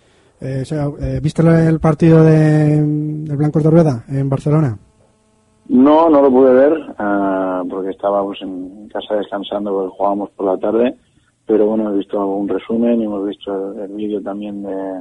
¿Viste el partido de Blancos de Rueda en Barcelona? No lo pude ver porque estábamos en casa descansando porque jugábamos por la tarde, pero bueno, he visto un resumen y hemos visto el vídeo también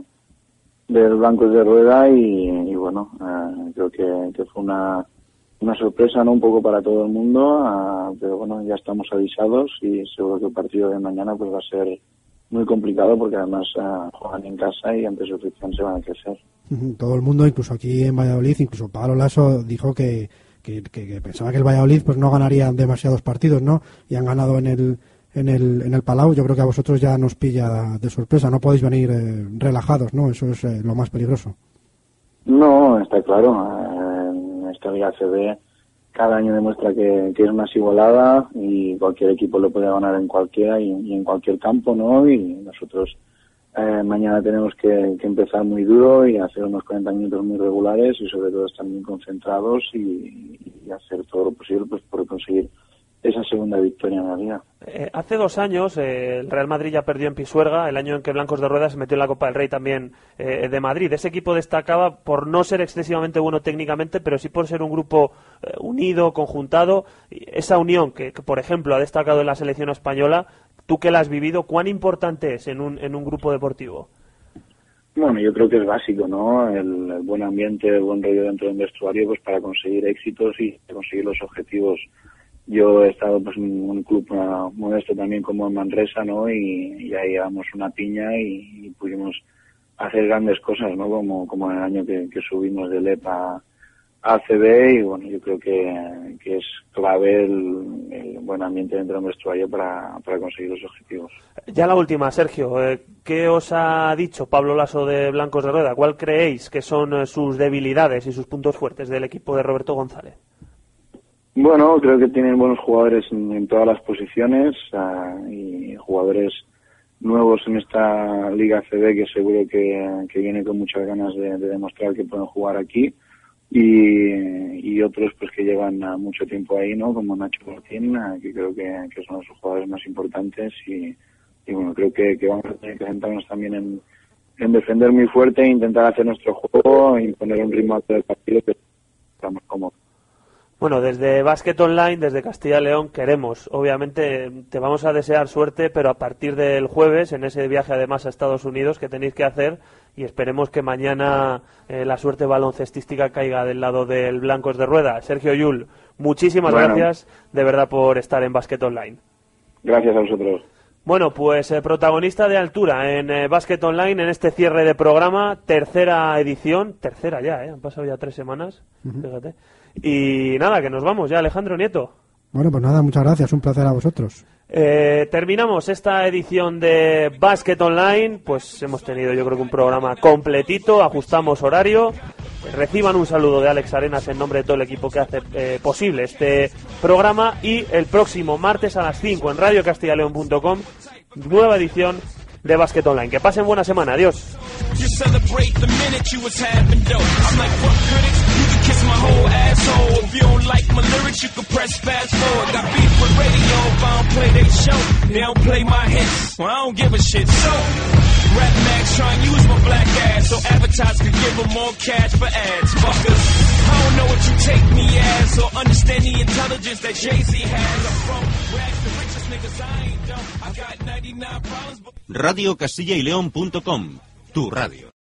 del Blancos de Rueda y bueno, creo que fue una sorpresa, ¿no? Un poco para todo el mundo, pero bueno, ya estamos avisados y seguro que el partido de mañana pues va a ser muy complicado porque además juegan en casa y ante su afición se van a crecer. Todo el mundo, incluso aquí en Valladolid, incluso Pablo Laso dijo que pensaba que el Valladolid pues no ganaría demasiados partidos, ¿no? Y han ganado en el Palau. Yo creo que a vosotros ya nos pilla de sorpresa, no podéis venir relajados, ¿no? Eso es lo más peligroso. No, está claro. En esta Liga ACB cada año demuestra que es más igualada y cualquier equipo lo puede ganar en cualquiera y en cualquier campo, ¿no? Y nosotros mañana tenemos que empezar muy duro y hacer unos 40 minutos muy regulares y sobre todo estar muy concentrados y hacer todo lo posible pues por conseguir esa segunda victoria en la Liga. Hace 2 años el Real Madrid ya perdió en Pisuerga, el año en que Blancos de Rueda se metió en la Copa del Rey también de Madrid. Ese equipo destacaba por no ser excesivamente bueno técnicamente, pero sí por ser un grupo unido, conjuntado. Esa unión que, por ejemplo, ha destacado en la selección española, tú que la has vivido, ¿cuán importante es en un grupo deportivo? Bueno, yo creo que es básico, ¿no? El buen ambiente, el buen rollo dentro del vestuario pues para conseguir éxitos y conseguir los objetivos. Yo he estado pues en un club modesto también como en Manresa, ¿no? Y ahí llevamos una piña y pudimos hacer grandes cosas, ¿no? Como en el año que subimos de LEP a ACB y bueno, yo creo que es clave el buen ambiente dentro del vestuario para conseguir los objetivos. Ya la última, Sergio, ¿qué os ha dicho Pablo Laso de Blancos de Rueda? ¿Cuál creéis que son sus debilidades y sus puntos fuertes del equipo de Roberto González? Bueno, creo que tienen buenos jugadores en todas las posiciones y jugadores nuevos en esta Liga ACB que seguro que viene con muchas ganas de demostrar que pueden jugar aquí y otros pues que llevan mucho tiempo ahí, ¿no? Como Nacho Martín, que creo que son los jugadores más importantes y bueno, creo que vamos a tener que centrarnos también en defender muy fuerte e intentar hacer nuestro juego y poner un ritmo alto del partido que estamos cómodos. Bueno, desde Basket Online, desde Castilla y León, queremos, obviamente, te vamos a desear suerte, pero a partir del jueves, en ese viaje además a Estados Unidos que tenéis que hacer, y esperemos que mañana la suerte baloncestística caiga del lado del Blancos de Rueda. Sergio Llull, muchísimas gracias de verdad por estar en Basket Online. Gracias a vosotros. Bueno, pues protagonista de altura en Basket Online en este cierre de programa, tercera edición, tercera ya, han pasado ya 3 semanas, fíjate. Y nada, que nos vamos ya, Alejandro Nieto. Bueno, pues nada, muchas gracias, un placer a vosotros. Terminamos esta edición de Basket Online, pues hemos tenido yo creo que un programa completito, ajustamos horario. Reciban un saludo de Alex Arenas en nombre de todo el equipo que hace posible este programa y el próximo martes a las 5 en radiocastilaleon.com, nueva edición de Basket Online. Que pasen buena semana, adiós. my whole asshole. If you don't like my lyrics, you can press fast forward. Got beef with radio if I don't play they show. They don't play my hits, well I don't give a shit. So, Rap Max try and use my black ass so advertisers can give them more cash for ads. Fuckers, I don't know what you take me as or understand the intelligence that Jay-Z has. I'm from rags, the richest niggas, I ain't dumb. I got 99 problems. Radio Castilla y León.com, tu radio.